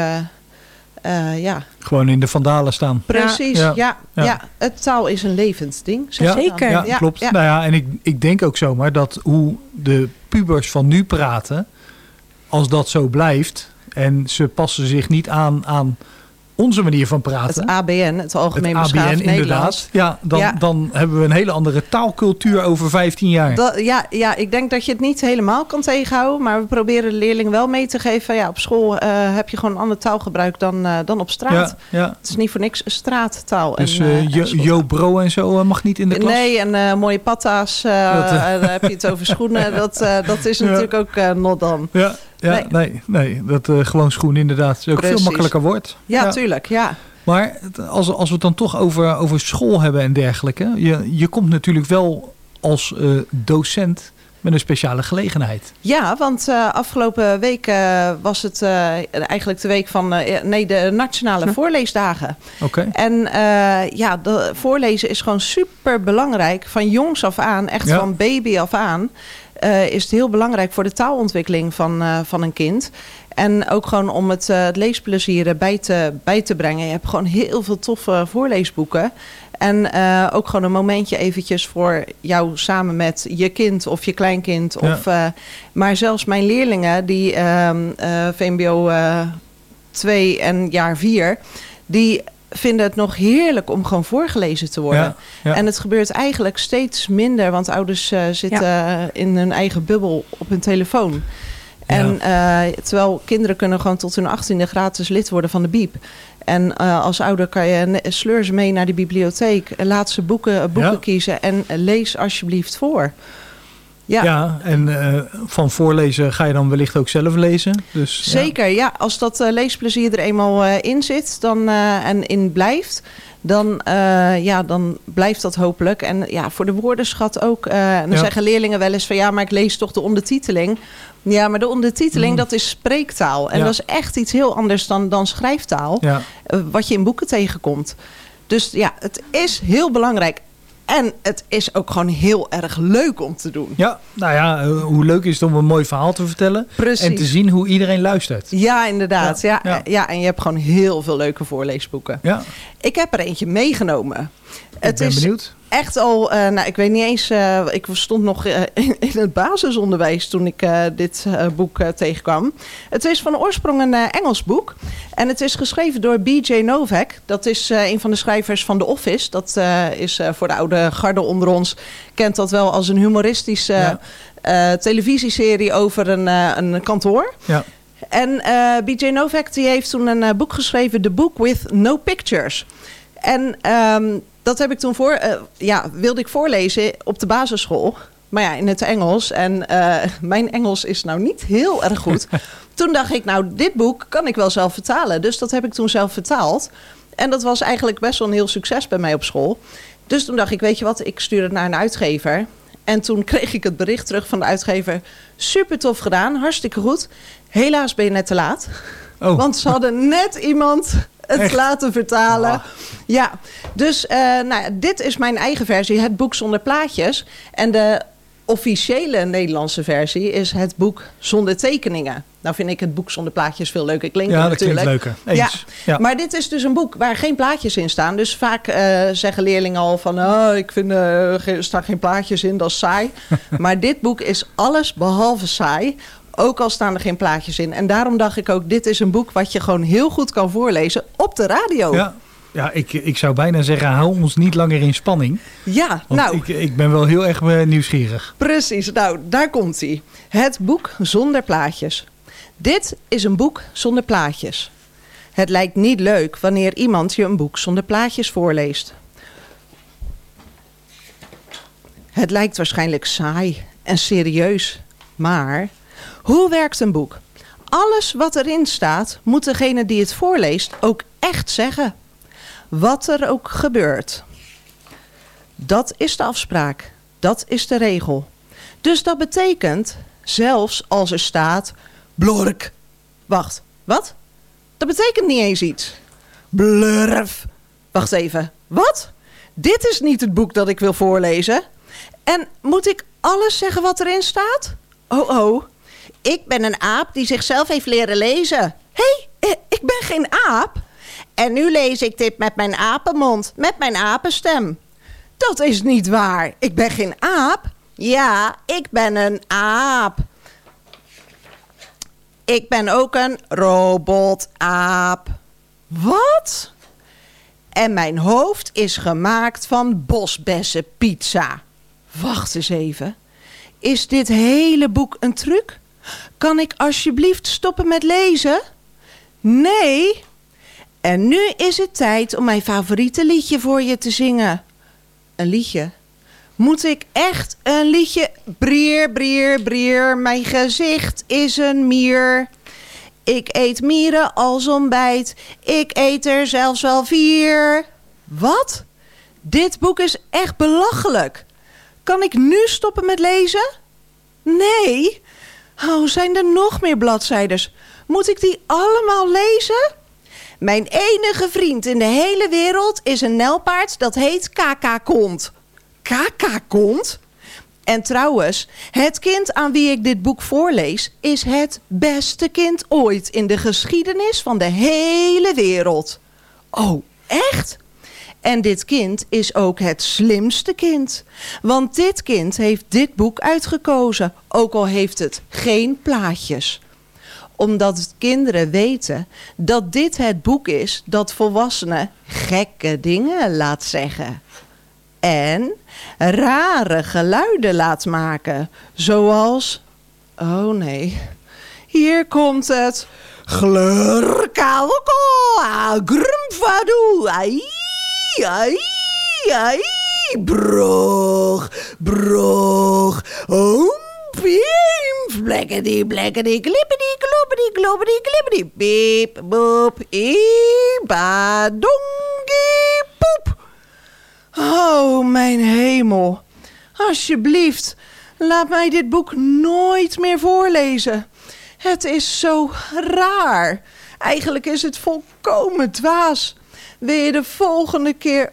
Gewoon in de vandalen staan. Precies, ja. Het taal is een levend ding. Zeker. Ja, klopt. Ja. Nou ja, en ik denk ook zomaar dat hoe de pubers van nu praten, als dat zo blijft en ze passen zich niet aan onze manier van praten. Het ABN, het Algemeen Beschaafd ABN, Nederlands. inderdaad. Dan hebben we een hele andere taalcultuur over 15 jaar. Ik denk dat je het niet helemaal kan tegenhouden. Maar we proberen de leerling wel mee te geven. Ja, op school heb je gewoon een ander taalgebruik dan op straat. Ja. Het is niet voor niks straattaal. Dus yo bro en zo mag niet in de klas? Nee, en mooie patta's. Daar heb je het over schoenen. Dat is natuurlijk ook not done. Ja, nee. Dat gewoon schoen inderdaad. Is ook veel makkelijker wordt. Ja, tuurlijk, ja. Maar als we het dan toch over school hebben en dergelijke. Je komt natuurlijk wel als docent met een speciale gelegenheid. Ja, want afgelopen week was het eigenlijk de week van de Nationale Voorleesdagen. Oké. En voorlezen is gewoon super belangrijk. Van jongs af aan, echt van baby af aan... is het heel belangrijk voor de taalontwikkeling van een kind. En ook gewoon om het leesplezier bij te brengen. Je hebt gewoon heel veel toffe voorleesboeken. En ook gewoon een momentje eventjes voor jou samen met je kind of je kleinkind. Ja. Maar zelfs mijn leerlingen, die VMBO 2 en jaar 4... die vinden het nog heerlijk om gewoon voorgelezen te worden. Ja. En het gebeurt eigenlijk steeds minder, want ouders zitten in hun eigen bubbel op hun telefoon. En terwijl kinderen kunnen gewoon tot hun 18e gratis lid worden van de Biep. En als ouder kan je sleur ze mee naar de bibliotheek, laat ze boeken kiezen en lees alsjeblieft voor. Ja, en van voorlezen ga je dan wellicht ook zelf lezen. Dus, zeker, ja. Als dat leesplezier er eenmaal in zit en in blijft... Dan blijft dat hopelijk. En ja, voor de woordenschat ook. En dan zeggen leerlingen wel eens van... maar ik lees toch de ondertiteling. Ja, maar de ondertiteling, dat is spreektaal. En dat is echt iets heel anders dan schrijftaal. Ja. Wat je in boeken tegenkomt. Dus ja, het is heel belangrijk. En het is ook gewoon heel erg leuk om te doen. Ja, nou ja, hoe leuk is het om een mooi verhaal te vertellen. Precies. En te zien hoe iedereen luistert. Ja, inderdaad. Ja, en je hebt gewoon heel veel leuke voorleesboeken. Ja. Ik heb er eentje meegenomen. Ik ben benieuwd. Echt al, ik weet niet eens, ik stond nog in het basisonderwijs toen ik dit boek tegenkwam. Het is van oorsprong een Engels boek. En het is geschreven door B.J. Novak. Dat is een van de schrijvers van The Office. Dat is voor de oude garde onder ons, kent dat wel als een humoristische televisieserie over een kantoor. Ja. En B.J. Novak die heeft toen een boek geschreven, The Book with No Pictures. En dat heb ik toen wilde ik voorlezen op de basisschool. Maar ja, in het Engels. En mijn Engels is nou niet heel erg goed. Toen dacht ik, nou, dit boek kan ik wel zelf vertalen. Dus dat heb ik toen zelf vertaald. En dat was eigenlijk best wel een heel succes bij mij op school. Dus toen dacht ik, weet je wat, ik stuur het naar een uitgever. En toen kreeg ik het bericht terug van de uitgever. Super tof gedaan, hartstikke goed. Helaas ben je net te laat. Oh. Want ze hadden net iemand het laten vertalen. Oh. Ja, dus dit is mijn eigen versie, het boek zonder plaatjes. En de officiële Nederlandse versie is het boek zonder tekeningen. Nou vind ik het boek zonder plaatjes veel leuker klinken natuurlijk. Ja, dat klinkt leuker. Eens. Ja. Maar dit is dus een boek waar geen plaatjes in staan. Dus vaak zeggen leerlingen al van, ik vind er staan geen plaatjes in, dat is saai. Maar dit boek is alles behalve saai. Ook al staan er geen plaatjes in. En daarom dacht ik ook, dit is een boek wat je gewoon heel goed kan voorlezen op de radio. Ja, ik zou bijna zeggen, hou ons niet langer in spanning. Ja, want nou. Ik ben wel heel erg nieuwsgierig. Precies, nou, daar komt hij. Het boek zonder plaatjes. Dit is een boek zonder plaatjes. Het lijkt niet leuk wanneer iemand je een boek zonder plaatjes voorleest. Het lijkt waarschijnlijk saai en serieus. Maar hoe werkt een boek? Alles wat erin staat, moet degene die het voorleest ook echt zeggen. Wat er ook gebeurt. Dat is de afspraak. Dat is de regel. Dus dat betekent, zelfs als er staat, blork. Wacht, wat? Dat betekent niet eens iets. Blurf. Wacht even, wat? Dit is niet het boek dat ik wil voorlezen. En moet ik alles zeggen wat erin staat? Oh. Ik ben een aap die zichzelf heeft leren lezen. Hé, ik ben geen aap. En nu lees ik dit met mijn apenmond, met mijn apenstem. Dat is niet waar. Ik ben geen aap. Ja, ik ben een aap. Ik ben ook een robotaap. Wat? En mijn hoofd is gemaakt van bosbessenpizza. Wacht eens even. Is dit hele boek een truc? Kan ik alsjeblieft stoppen met lezen? Nee. En nu is het tijd om mijn favoriete liedje voor je te zingen. Een liedje? Moet ik echt een liedje? Brier, brier, brier, mijn gezicht is een mier. Ik eet mieren als ontbijt. Ik eet er zelfs wel 4. Wat? Dit boek is echt belachelijk. Kan ik nu stoppen met lezen? Nee. Oh, zijn er nog meer bladzijdes? Moet ik die allemaal lezen? Mijn enige vriend in de hele wereld is een nijlpaard dat heet Kaka-kont. Kaka-kont? En trouwens, het kind aan wie ik dit boek voorlees is het beste kind ooit in de geschiedenis van de hele wereld. Oh, echt? En dit kind is ook het slimste kind. Want dit kind heeft dit boek uitgekozen, ook al heeft het geen plaatjes. Omdat kinderen weten dat dit het boek is dat volwassenen gekke dingen laat zeggen. En rare geluiden laat maken. Zoals, oh nee, hier komt het. Glurkalko, grumfadu, ai, ai, ai, brog, brog, Piem, blekkedy, blekkedy, klippedy, kloppedy, kloppedy, klippedy, piep, boep, iba, dongie, poep. Oh, mijn hemel. Alsjeblieft, laat mij dit boek nooit meer voorlezen. Het is zo raar. Eigenlijk is het volkomen dwaas. Wil je de volgende keer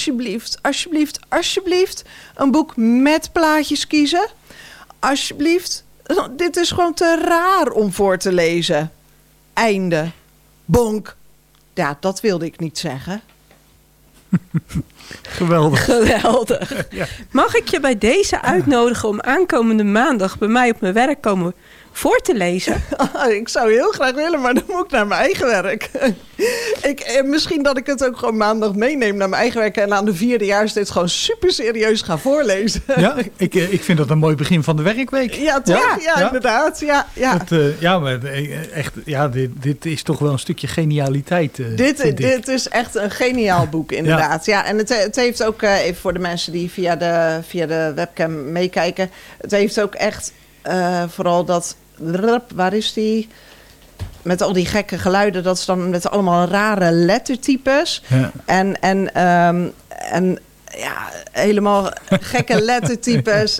alsjeblieft een boek met plaatjes kiezen? Alsjeblieft, dit is gewoon te raar om voor te lezen. Einde. Bonk. Ja, dat wilde ik niet zeggen. Geweldig. Ja. Mag ik je bij deze uitnodigen om aankomende maandag bij mij op mijn werk komen voor te lezen? Ik zou heel graag willen, maar dan moet ik naar mijn eigen werk. Misschien dat ik het ook gewoon maandag meeneem naar mijn eigen werk en aan de 4e jaar dit gewoon super serieus ga voorlezen. Ja, ik vind dat een mooi begin van de werkweek. Ja, toch? Ja, inderdaad. Ja. Maar echt, dit is toch wel een stukje genialiteit. Dit is echt een geniaal boek, inderdaad. Ja, en het heeft ook, even voor de mensen die via de webcam meekijken, het heeft ook echt vooral dat... Waar is die? Met al die gekke geluiden, dat is dan met allemaal rare lettertypes. Ja. En helemaal gekke lettertypes.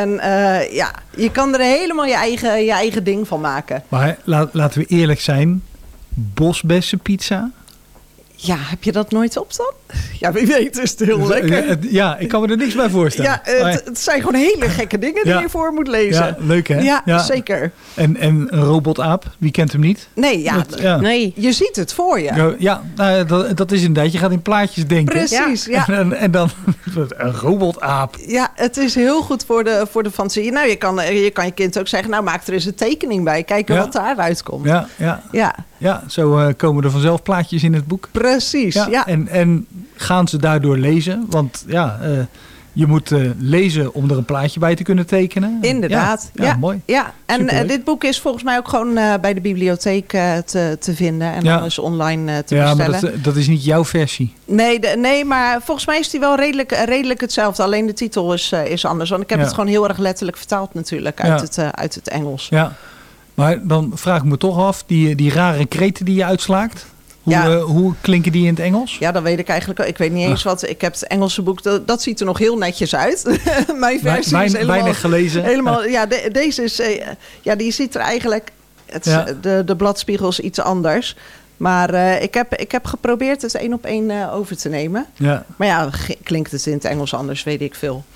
Je kan er helemaal je eigen ding van maken. Maar laten we eerlijk zijn. Bosbessenpizza. Ja, heb je dat nooit op dan? Ja, wie weet is het heel lekker. Ja, ik kan me er niks bij voorstellen. Ja, het zijn gewoon hele gekke dingen die je voor moet lezen. Ja, leuk hè? Ja, zeker. En een robotaap, wie kent hem niet? Nee, nee. Je ziet het voor je. Ja, dat is inderdaad. Je gaat in plaatjes denken. Precies, ja. En dan een robotaap. Ja, het is heel goed voor de fantasie. Nou, je kan je kind ook zeggen, nou maak er eens een tekening bij. Kijken wat daaruit komt. Ja, zo komen er vanzelf plaatjes in het boek. Precies, ja. En gaan ze daardoor lezen? Want je moet lezen om er een plaatje bij te kunnen tekenen. Inderdaad. Ja, mooi. Ja, en dit boek is volgens mij ook gewoon bij de bibliotheek te vinden. En dan is online te bestellen. Maar dat is niet jouw versie. Nee, maar volgens mij is die wel redelijk hetzelfde. Alleen de titel is anders. Want ik heb het gewoon heel erg letterlijk vertaald natuurlijk uit het Engels. Ja, maar dan vraag ik me toch af, die rare kreten die je uitslaakt. Hoe klinken die in het Engels? Ja, dat weet ik eigenlijk ook. Ik weet niet eens wat. Ik heb het Engelse boek, dat ziet er nog heel netjes uit. Mijn versie is helemaal... Weinig gelezen. Helemaal, deze is... die ziet er eigenlijk... De bladspiegel is iets anders. Maar ik heb geprobeerd het 1 op 1 over te nemen. Ja. Maar klinkt het in het Engels anders, weet ik veel.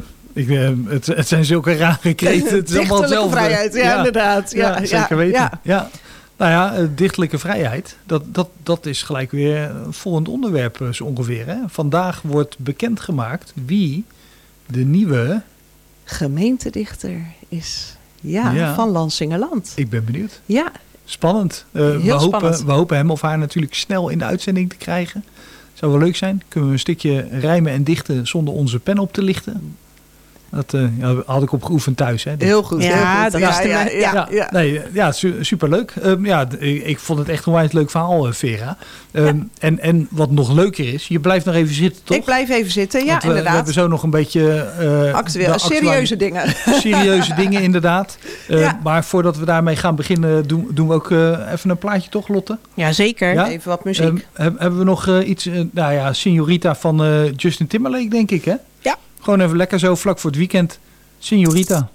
Het zijn zulke rare kreten. Het is allemaal hetzelfde. Vrijheid, inderdaad. Ja, zeker weten. Ja. Nou ja, dichtelijke vrijheid, dat is gelijk weer een volgend onderwerp zo ongeveer. Hè? Vandaag wordt bekendgemaakt wie de nieuwe... gemeentedichter is. Van Lansingerland. Ik ben benieuwd. Ja. Spannend. We hopen hem of haar natuurlijk snel in de uitzending te krijgen. Zou wel leuk zijn. Kunnen we een stukje rijmen en dichten zonder onze pen op te lichten? Dat had ik op geoefend thuis. Hè. Heel goed. Ja, dat is superleuk. Ik vond het echt een onwijs leuk verhaal, Vera. En wat nog leuker is, je blijft nog even zitten, toch? Ik blijf even zitten, inderdaad. We hebben zo nog een beetje... actueel, serieuze dingen. Serieuze dingen, inderdaad. Maar voordat we daarmee gaan beginnen, doen we ook even een plaatje, toch, Lotte? Ja, zeker. Ja? Even wat muziek. Hebben we nog iets... Signorita van Justin Timberlake, denk ik, hè? Ja. Gewoon even lekker zo, vlak voor het weekend. Signorita.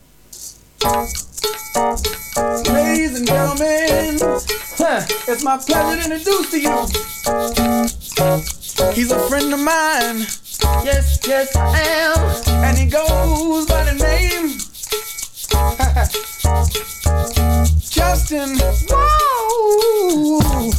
Ladies and gentlemen, it's my pleasure to introduce to you. He's a friend of mine. Yes, I am. And he goes by the name Justin. Whoa.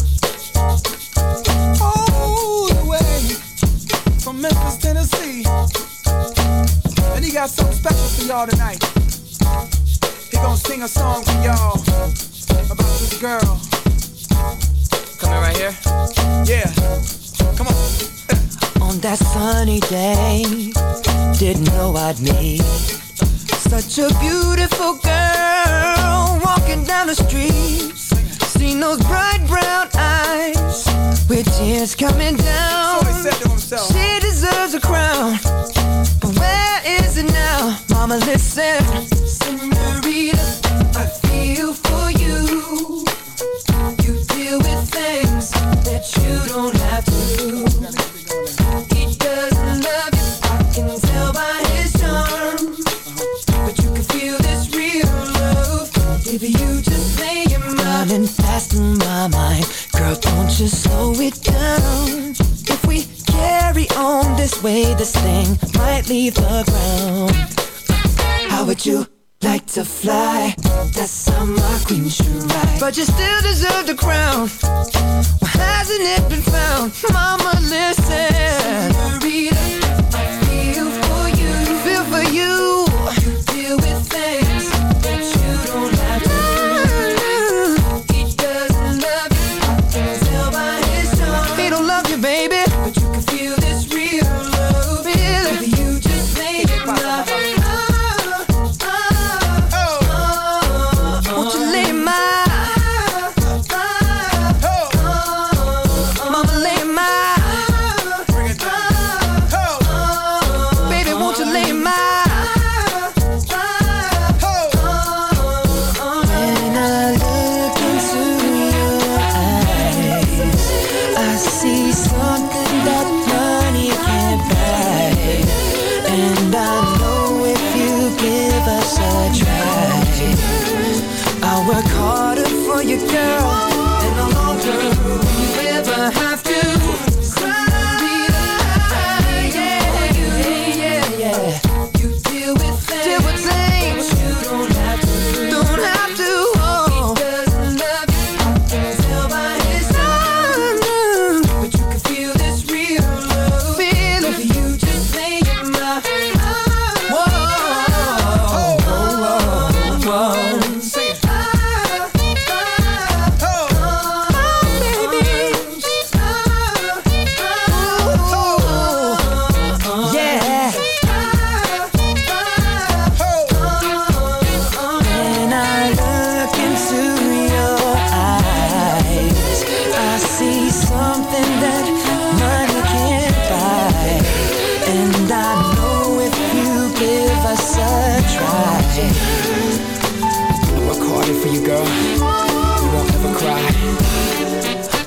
All the way from Memphis, Tennessee. And he got something special for y'all tonight. He gonna sing a song for y'all about this girl. Coming right here? Yeah. Come on. On that sunny day, didn't know I'd meet such a beautiful girl walking down the street. Seen those bright brown eyes with tears coming down. So he said to himself, she deserves a crown, but where is it now? Mama, listen, Senorita, I feel for you. You deal with things that you don't have to. He doesn't love you, I can tell by his charm, but you can feel this real love if you just lay your mind. Running fast in my mind, girl, don't you slow it down. If we carry on this way, this thing might leave the ground. How would you like to fly? That's how my queen should ride. But you still deserve the crown. Well, hasn't it been found? Mama, listen.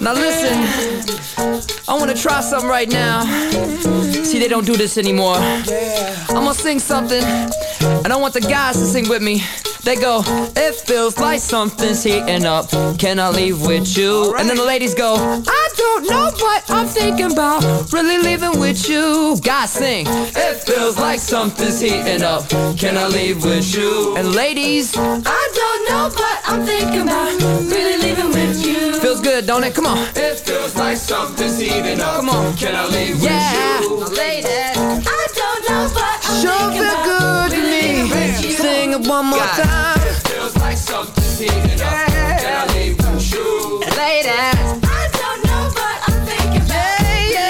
Now listen, I wanna try something right now. See, they don't do this anymore. I'm gonna sing something, and I want the guys to sing with me. They go, it feels like something's heating up. Can I leave with you? Right. And then the ladies go, I don't know what I'm thinking about. Really leaving with you. Guys sing, it feels like something's heating up. Can I leave with you? And ladies, I don't know what I'm thinking about. Really leaving with you. Feels good, don't it? Come on. It feels like something's heating up. Come on. Can I leave with you? Ladies, I don't know what I'm thinking about. Sure feel good to me. Sing it one more time. It feels like something's heating up. Can I leave with you? Ladies, I don't know what I'm thinking about.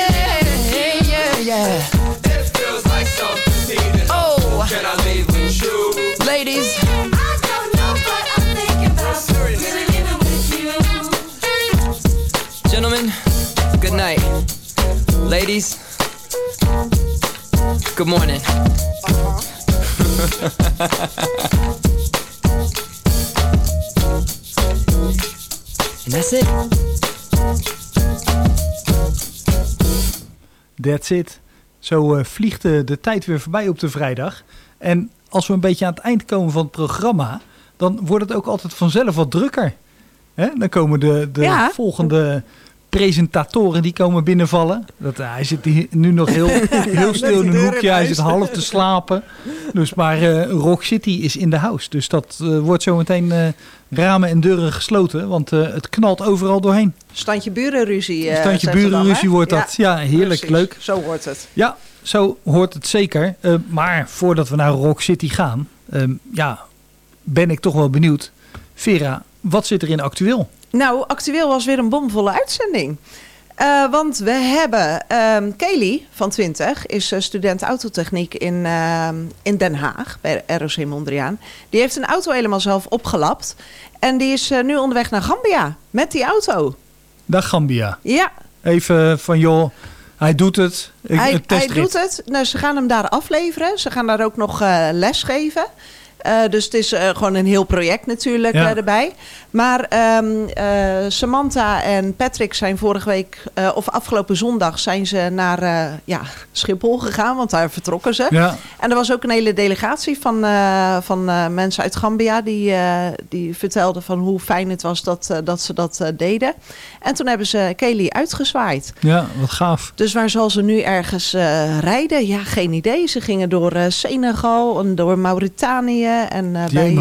Yeah. It feels like something's heating up. Oh, can I leave with you? Ladies, I don't know what I'm thinking about. Really leaving with you. Gentlemen, good night. Ladies, good morning. And that's it. That's it. Zo vliegt de tijd weer voorbij op de vrijdag. En als we een beetje aan het eind komen van het programma, dan wordt het ook altijd vanzelf wat drukker. Hè? Dan komen de volgende presentatoren die komen binnenvallen. Hij zit nu nog heel stil in een hoekje. Hij zit half te slapen. Dus, maar Rock City is in de house. Dus dat wordt zo meteen ramen en deuren gesloten. Want het knalt overal doorheen. Standje burenruzie. Standje burenruzie wordt dat. Ja, heerlijk, precies. leuk. Zo hoort het. Ja, zo hoort het zeker. Maar voordat we naar Rock City gaan, ben ik toch wel benieuwd. Vera, wat zit er in actueel? Nou, actueel was weer een bomvolle uitzending. Want we hebben Kelly van 20, is student autotechniek in Den Haag, bij ROC Mondriaan. Die heeft een auto helemaal zelf opgelapt. En die is nu onderweg naar Gambia met die auto. Naar Gambia? Ja. Even van joh, hij doet het. Hij doet het. Nou, ze gaan hem daar afleveren. Ze gaan daar ook nog les geven. Dus het is gewoon een heel project natuurlijk erbij. Maar Samantha en Patrick zijn vorige week, of afgelopen zondag, zijn ze naar Schiphol gegaan. Want daar vertrokken ze. Ja. En er was ook een hele delegatie van mensen uit Gambia die vertelden van hoe fijn het was dat ze dat deden. En toen hebben ze Kelly uitgezwaaid. Ja, wat gaaf. Dus waar zal ze nu ergens rijden? Ja, geen idee. Ze gingen door Senegal en door Mauritanië. En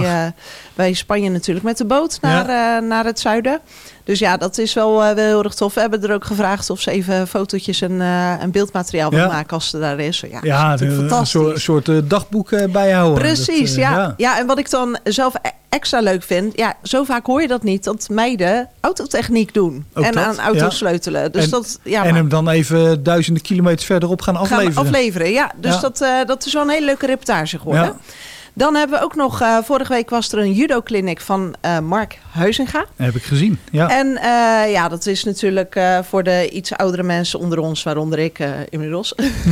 bij Spanje natuurlijk met de boot naar het zuiden. Dus ja, dat is wel heel erg tof. We hebben er ook gevraagd of ze even fotootjes en beeldmateriaal wil maken als ze daar is. Ja, dat is fantastisch. Een soort dagboek bijhouden. Precies, ja. En wat ik dan zelf extra leuk vind, zo vaak hoor je dat niet, dat meiden autotechniek doen. Ook en aan auto's sleutelen. Dus en hem dan even duizenden kilometers verderop gaan afleveren. Ja. Dus dat is wel een hele leuke reportage geworden. Ja. Dan hebben we ook nog, vorige week was er een judo-clinic van Mark Huizinga. Heb ik gezien, ja. En dat is natuurlijk voor de iets oudere mensen onder ons, waaronder ik inmiddels.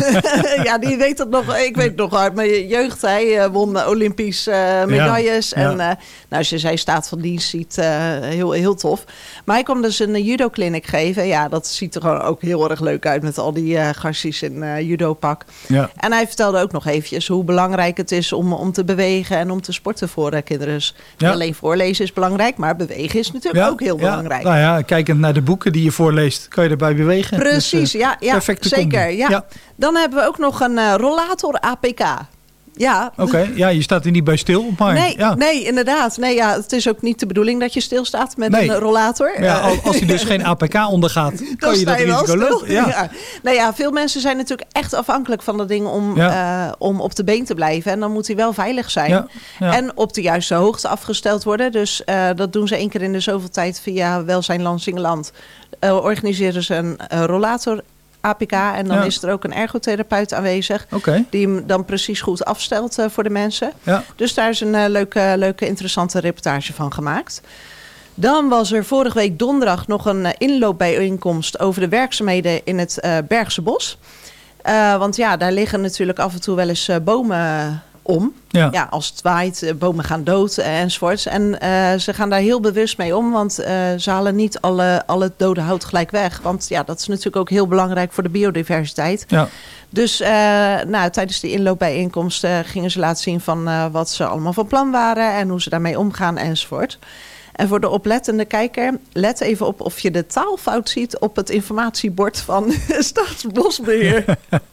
Die weet dat nog, ik weet het nog uit mijn jeugd. Hij won Olympisch medailles. Ja. En als je zijn staat van dienst ziet, heel, heel tof. Maar hij kwam dus een judo-clinic geven. Ja, dat ziet er gewoon ook heel erg leuk uit met al die gastjes in judo-pak. Ja. En hij vertelde ook nog eventjes hoe belangrijk het is om te bewegen en om te sporten voor kinderen. Dus niet alleen voorlezen is belangrijk, maar bewegen is natuurlijk ook heel belangrijk. Nou ja, kijkend naar de boeken die je voorleest, kan je erbij bewegen. Precies, dus, perfecte zeker. Ja. Dan hebben we ook nog een rollator APK. Ja. Oké, je staat er niet bij stil. Maar, nee, inderdaad. Nee, het is ook niet de bedoeling dat je stilstaat met een rollator. Ja, als hij dus geen APK ondergaat, kan je dat risico lopen. Ja. Veel mensen zijn natuurlijk echt afhankelijk van dat ding om op de been te blijven. En dan moet hij wel veilig zijn. Ja. En op de juiste hoogte afgesteld worden. Dus dat doen ze 1 keer in de zoveel tijd via Welzijn Lansingerland. Organiseren ze een rollator APK en dan is er ook een ergotherapeut aanwezig die hem dan precies goed afstelt voor de mensen. Ja. Dus daar is een leuke interessante reportage van gemaakt. Dan was er vorige week donderdag nog een inloopbijeenkomst over de werkzaamheden in het Bergse Bos. Want daar liggen natuurlijk af en toe wel eens bomen om. Ja. Ja, als het waait, bomen gaan dood enzovoorts. En ze gaan daar heel bewust mee om, want ze halen niet alle dode hout gelijk weg. Want ja, dat is natuurlijk ook heel belangrijk voor de biodiversiteit. Ja. Dus tijdens de inloopbijeenkomst gingen ze laten zien van wat ze allemaal van plan waren en hoe ze daarmee omgaan enzovoort. En voor de oplettende kijker, let even op of je de taalfout ziet op het informatiebord van Staatsbosbeheer.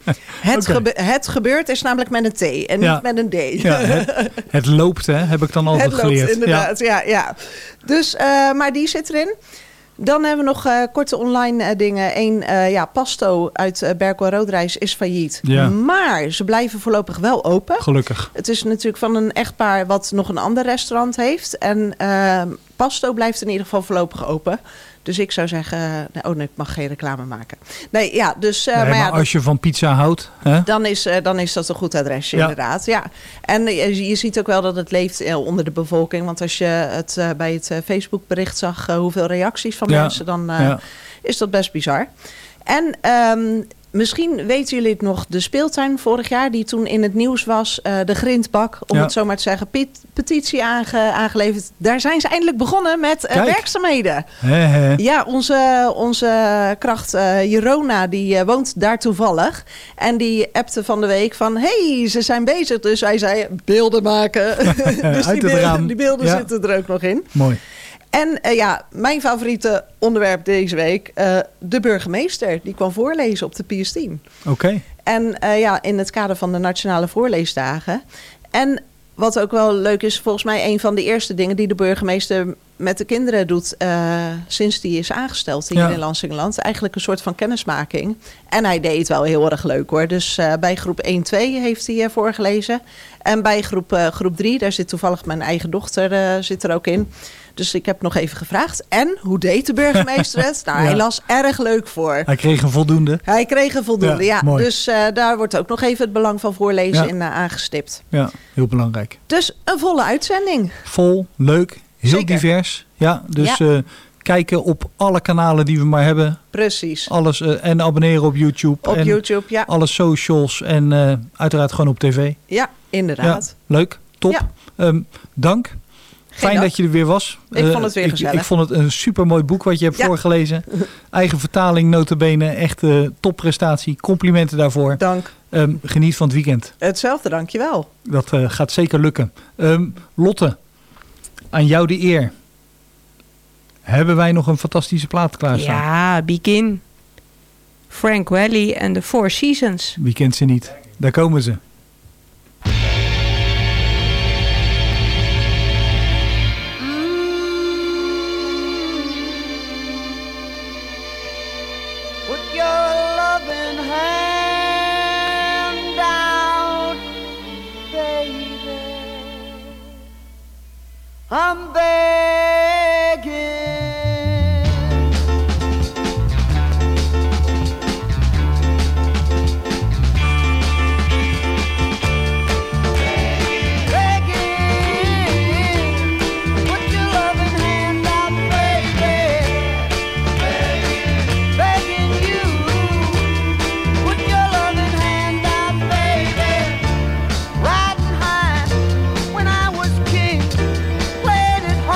Het gebeurt is namelijk met een T en niet met een D. Ja, het loopt, hè, heb ik dan altijd geleerd. Het loopt, inderdaad, ja. Dus, maar die zit erin. Dan hebben we nog korte online dingen. Eén, Pasto uit Berkel Roodrijs is failliet. Ja. Maar ze blijven voorlopig wel open. Gelukkig. Het is natuurlijk van een echtpaar wat nog een ander restaurant heeft. En Pasto blijft in ieder geval voorlopig open. Dus ik zou zeggen, ik mag geen reclame maken. Nee, ja, dus... maar als je van pizza houdt... Hè? Dan is dat een goed adresje, inderdaad. Ja. En je ziet ook wel dat het leeft onder de bevolking. Want als je het bij het Facebookbericht zag... hoeveel reacties van mensen, dan is dat best bizar. En... misschien weten jullie het nog, de speeltuin vorig jaar... die toen in het nieuws was, de grindbak, om het zo maar te zeggen... petitie aangeleverd. Daar zijn ze eindelijk begonnen met werkzaamheden. Ja, onze kracht Jerona, die woont daar toevallig. En die appte van de week van... hey, ze zijn bezig. Dus hij zei, beelden maken. Dus die beelden zitten er ook nog in. Mooi. En mijn favoriete onderwerp deze week, de burgemeester. Die kwam voorlezen op de Pius 10. Oké. En in het kader van de Nationale Voorleesdagen. En wat ook wel leuk is, volgens mij een van de eerste dingen die de burgemeester met de kinderen doet sinds die is aangesteld hier in Lansingerland. Eigenlijk een soort van kennismaking. En hij deed het wel heel erg leuk hoor. Dus bij groep 1-2 heeft hij voorgelezen. En bij groep 3, daar zit toevallig mijn eigen dochter zit er ook in. Dus ik heb nog even gevraagd. En hoe deed de burgemeester het? Nou, hij las erg leuk voor. Hij kreeg een voldoende. Ja. Dus daar wordt ook nog even het belang van voorlezen in aangestipt. Ja, heel belangrijk. Dus een volle uitzending. Vol, leuk, heel Zeker. Divers. Ja, dus kijken op alle kanalen die we maar hebben. Precies. Alles en abonneren op YouTube. Op YouTube, ja. Alle socials en uiteraard gewoon op tv. Ja, inderdaad. Ja, leuk, top. Ja. Dank. Fijn dat je er weer was. Ik vond het weer gezellig. Ik vond het een supermooi boek wat je hebt voorgelezen. Eigen vertaling, nota bene. Echt topprestatie. Complimenten daarvoor. Dank. Geniet van het weekend. Hetzelfde, dankjewel. Dat gaat zeker lukken. Lotte, aan jou de eer. Hebben wij nog een fantastische plaat klaarstaan? Ja, Begin. Frank Whaley en The Four Seasons. Wie kent ze niet? Daar komen ze. I'm begging. Begging. Put your loving hand out, baby. Begging you. Put your loving hand out, baby. Riding high when I was king. Played it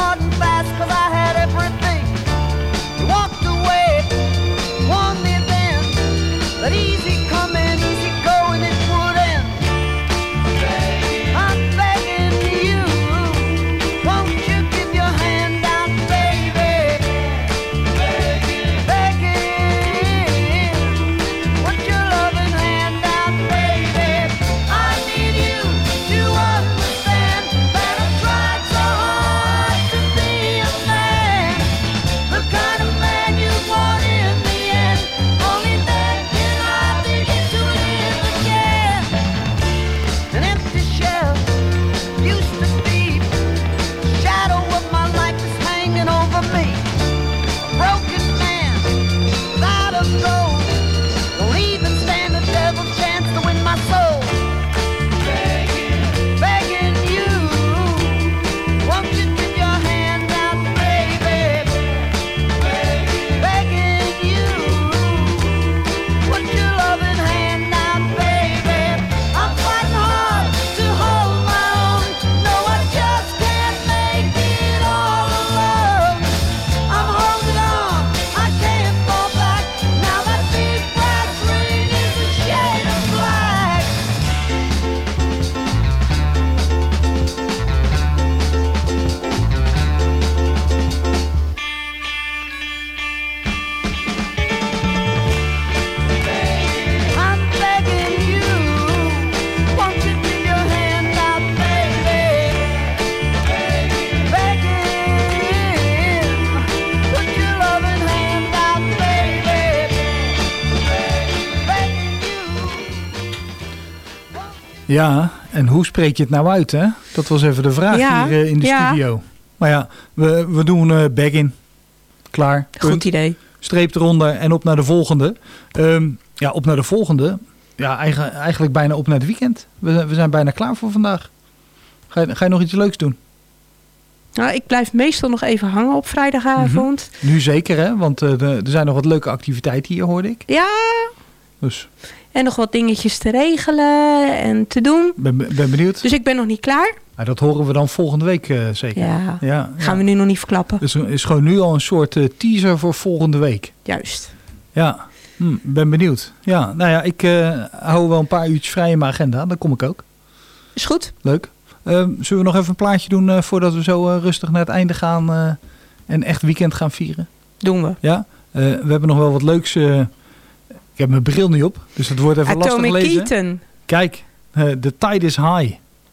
Ja, en hoe spreek je het nou uit, hè? Dat was even de vraag hier in de studio. Maar ja, we doen back-in. Klaar. Punt. Goed idee. Streep eronder en op naar de volgende. Op naar de volgende. Ja, eigenlijk bijna op naar het weekend. We zijn bijna klaar voor vandaag. Ga je nog iets leuks doen? Nou, ik blijf meestal nog even hangen op vrijdagavond. Mm-hmm. Nu zeker, hè? Want er zijn nog wat leuke activiteiten hier, hoorde ik. Ja. Dus. En nog wat dingetjes te regelen en te doen. Ben benieuwd. Dus ik ben nog niet klaar. Maar dat horen we dan volgende week zeker. Ja. Gaan we nu nog niet verklappen. Dus is gewoon nu al een soort teaser voor volgende week. Juist. Ja, ben benieuwd. Ja, nou ja, ik hou wel een paar uurtjes vrij in mijn agenda. Dan kom ik ook. Is goed. Leuk. Zullen we nog even een plaatje doen voordat we zo rustig naar het einde gaan en echt weekend gaan vieren? Doen we. Ja. We hebben nog wel wat leuks. Ik heb mijn bril niet op, dus het wordt even lastig lezen. Atomic Kitten. Kijk, the tide is high.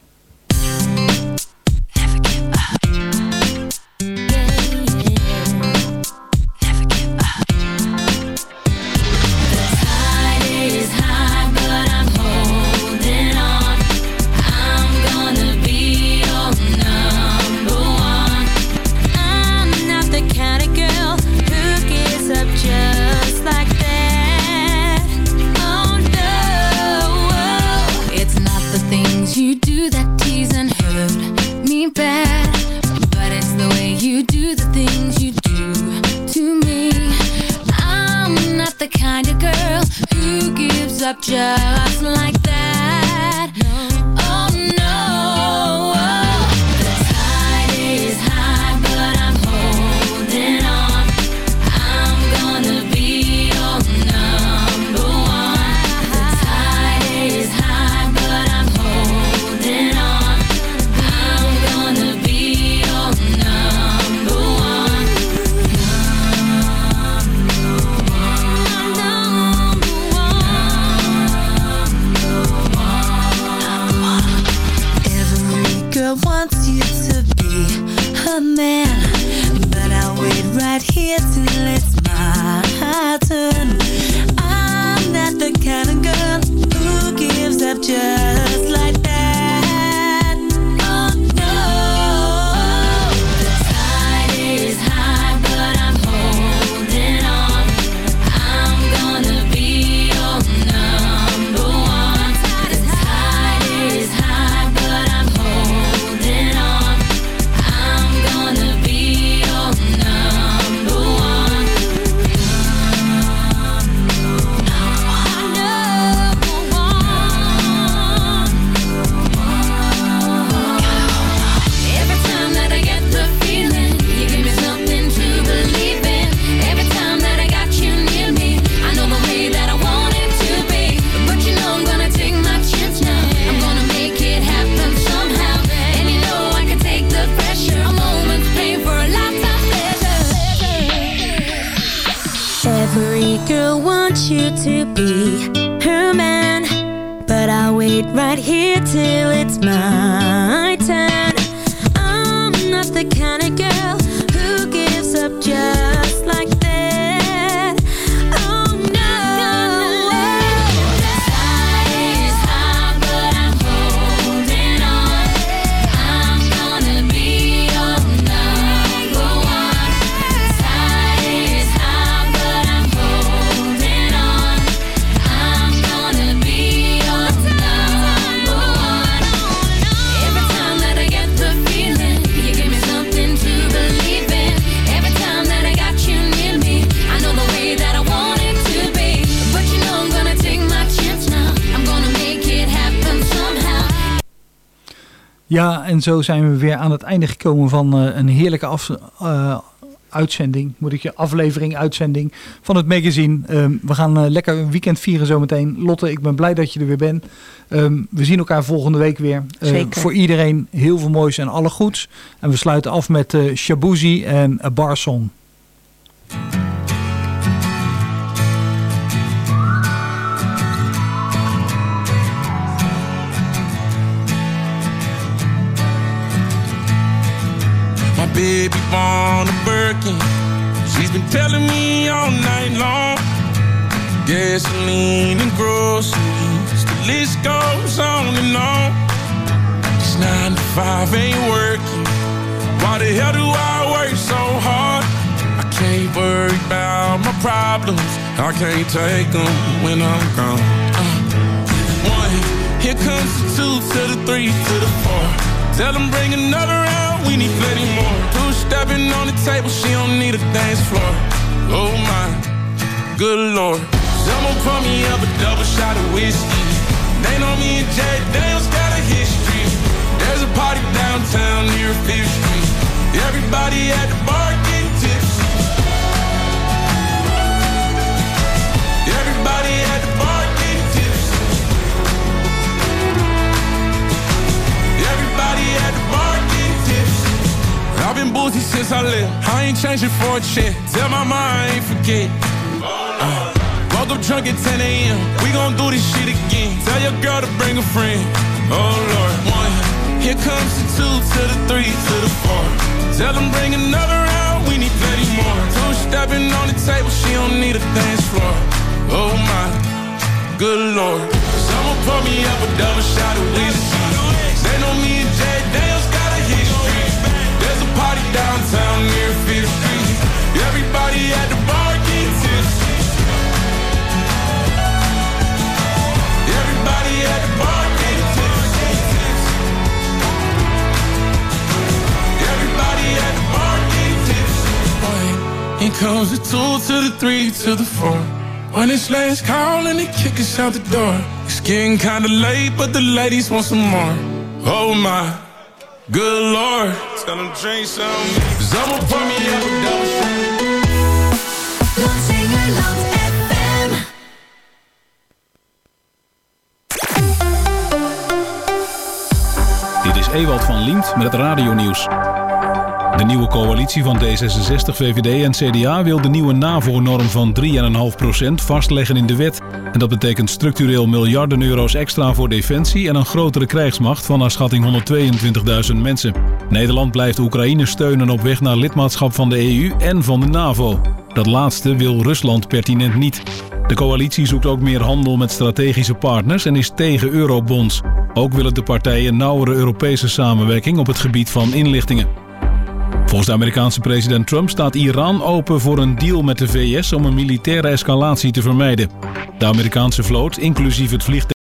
Just like that. Oh no, the tide is high, but I'm holding on. I'm gonna be your number one. The tide is high, but I'm holding on. I'm gonna be your number one. Wants you to be her man, but I'll wait right here till it's my turn. I'm not the kind of girl who gives up just like that. Oh no, the tide is high, but I'm holding on. I'm gonna be your number one. The tide is high, but I'm holding on. I'm gonna be your number one. Every time that I get the feeling, you give me something to believe in. Every time that I got you near me, I know the way that I want it to be. But you know I'm gonna take my chance now. I'm gonna make it happen somehow. And you know I can take the pressure. A moment's pain for a lifetime pleasure. Every girl wants you to be her man, but I'll wait right here till it's my turn. I'm not the kind of girl who gives up just like that. Oh no, The tide is high, but I'm holding on. I'm gonna be your number one. The tide is high, but I'm holding on. I'm gonna be your number one. Every time that I get the feeling, you give me something to believe in. Every time that I got you near me, I know the way that I want it to be. But you know I'm gonna take my chance now. I'm gonna make it happen somehow. Ja, en zo zijn we weer aan het einde gekomen van een heerlijke uitzending van het magazine. We gaan lekker een weekend vieren zometeen. Lotte, ik ben blij dat je er weer bent. We zien elkaar volgende week weer. Zeker. Voor iedereen heel veel moois en alle goeds. En we sluiten af met Shabuzi en A Bar Song. My baby born a Birkin. She's been telling me all night long. Gasoline and groceries to list goes on and on. This 9 to 5 ain't working. Why the hell do I work so hard? I can't worry about my problems. I can't take them when I'm gone. 1, here comes the 2 to the 3 to the 4. Tell them bring another round, we need plenty more. 2 stepping on the table, she don't need a dance floor. Oh my, good Lord. Someone pour me up a double shot of whiskey. They know me and Jay Daniels got a history. There's a party downtown near 5th Street. Everybody at the bar getting tipsy. Everybody at the bar getting tipsy. Everybody at the bar getting tipsy. I've been boozy since I left. I ain't changing for a check. Tell my mind I ain't forget. Woke up drunk at 10 a.m. We gon' do this shit again. Tell your girl to bring a friend. Oh Lord. 1, here comes the 2 to the 3 to the 4. Tell them bring another round, we need plenty more. 2 stepping on the table, she don't need a dance floor. Oh my, good Lord. Someone pour me up a double shot of whiskey. They know me and Jay Daniels got a history. There's a party downtown near 5th Street. Everybody at the bar getting tipsy. Everybody at the bar getting tipsy. Everybody at the bar getting tipsy. Here comes the 2 to the 3 to the 4. When it's last call and they kick us out the door. It's getting kinda late, but the ladies want some more. Oh my, good Lord. Tell them drink some. Someone pour me up a double shot. Lansingerland FM. Dit is Ewald van Liemt met het radionieuws. De nieuwe coalitie van D66, VVD en CDA wil de nieuwe NAVO-norm van 3,5% vastleggen in de wet. En dat betekent structureel miljarden euro's extra voor defensie en een grotere krijgsmacht van naar schatting 122.000 mensen. Nederland blijft Oekraïne steunen op weg naar lidmaatschap van de EU en van de NAVO. Dat laatste wil Rusland pertinent niet. De coalitie zoekt ook meer handel met strategische partners en is tegen eurobonds. Ook willen de partijen nauwere Europese samenwerking op het gebied van inlichtingen. Volgens de Amerikaanse president Trump staat Iran open voor een deal met de VS om een militaire escalatie te vermijden. De Amerikaanse vloot, inclusief het vliegtuig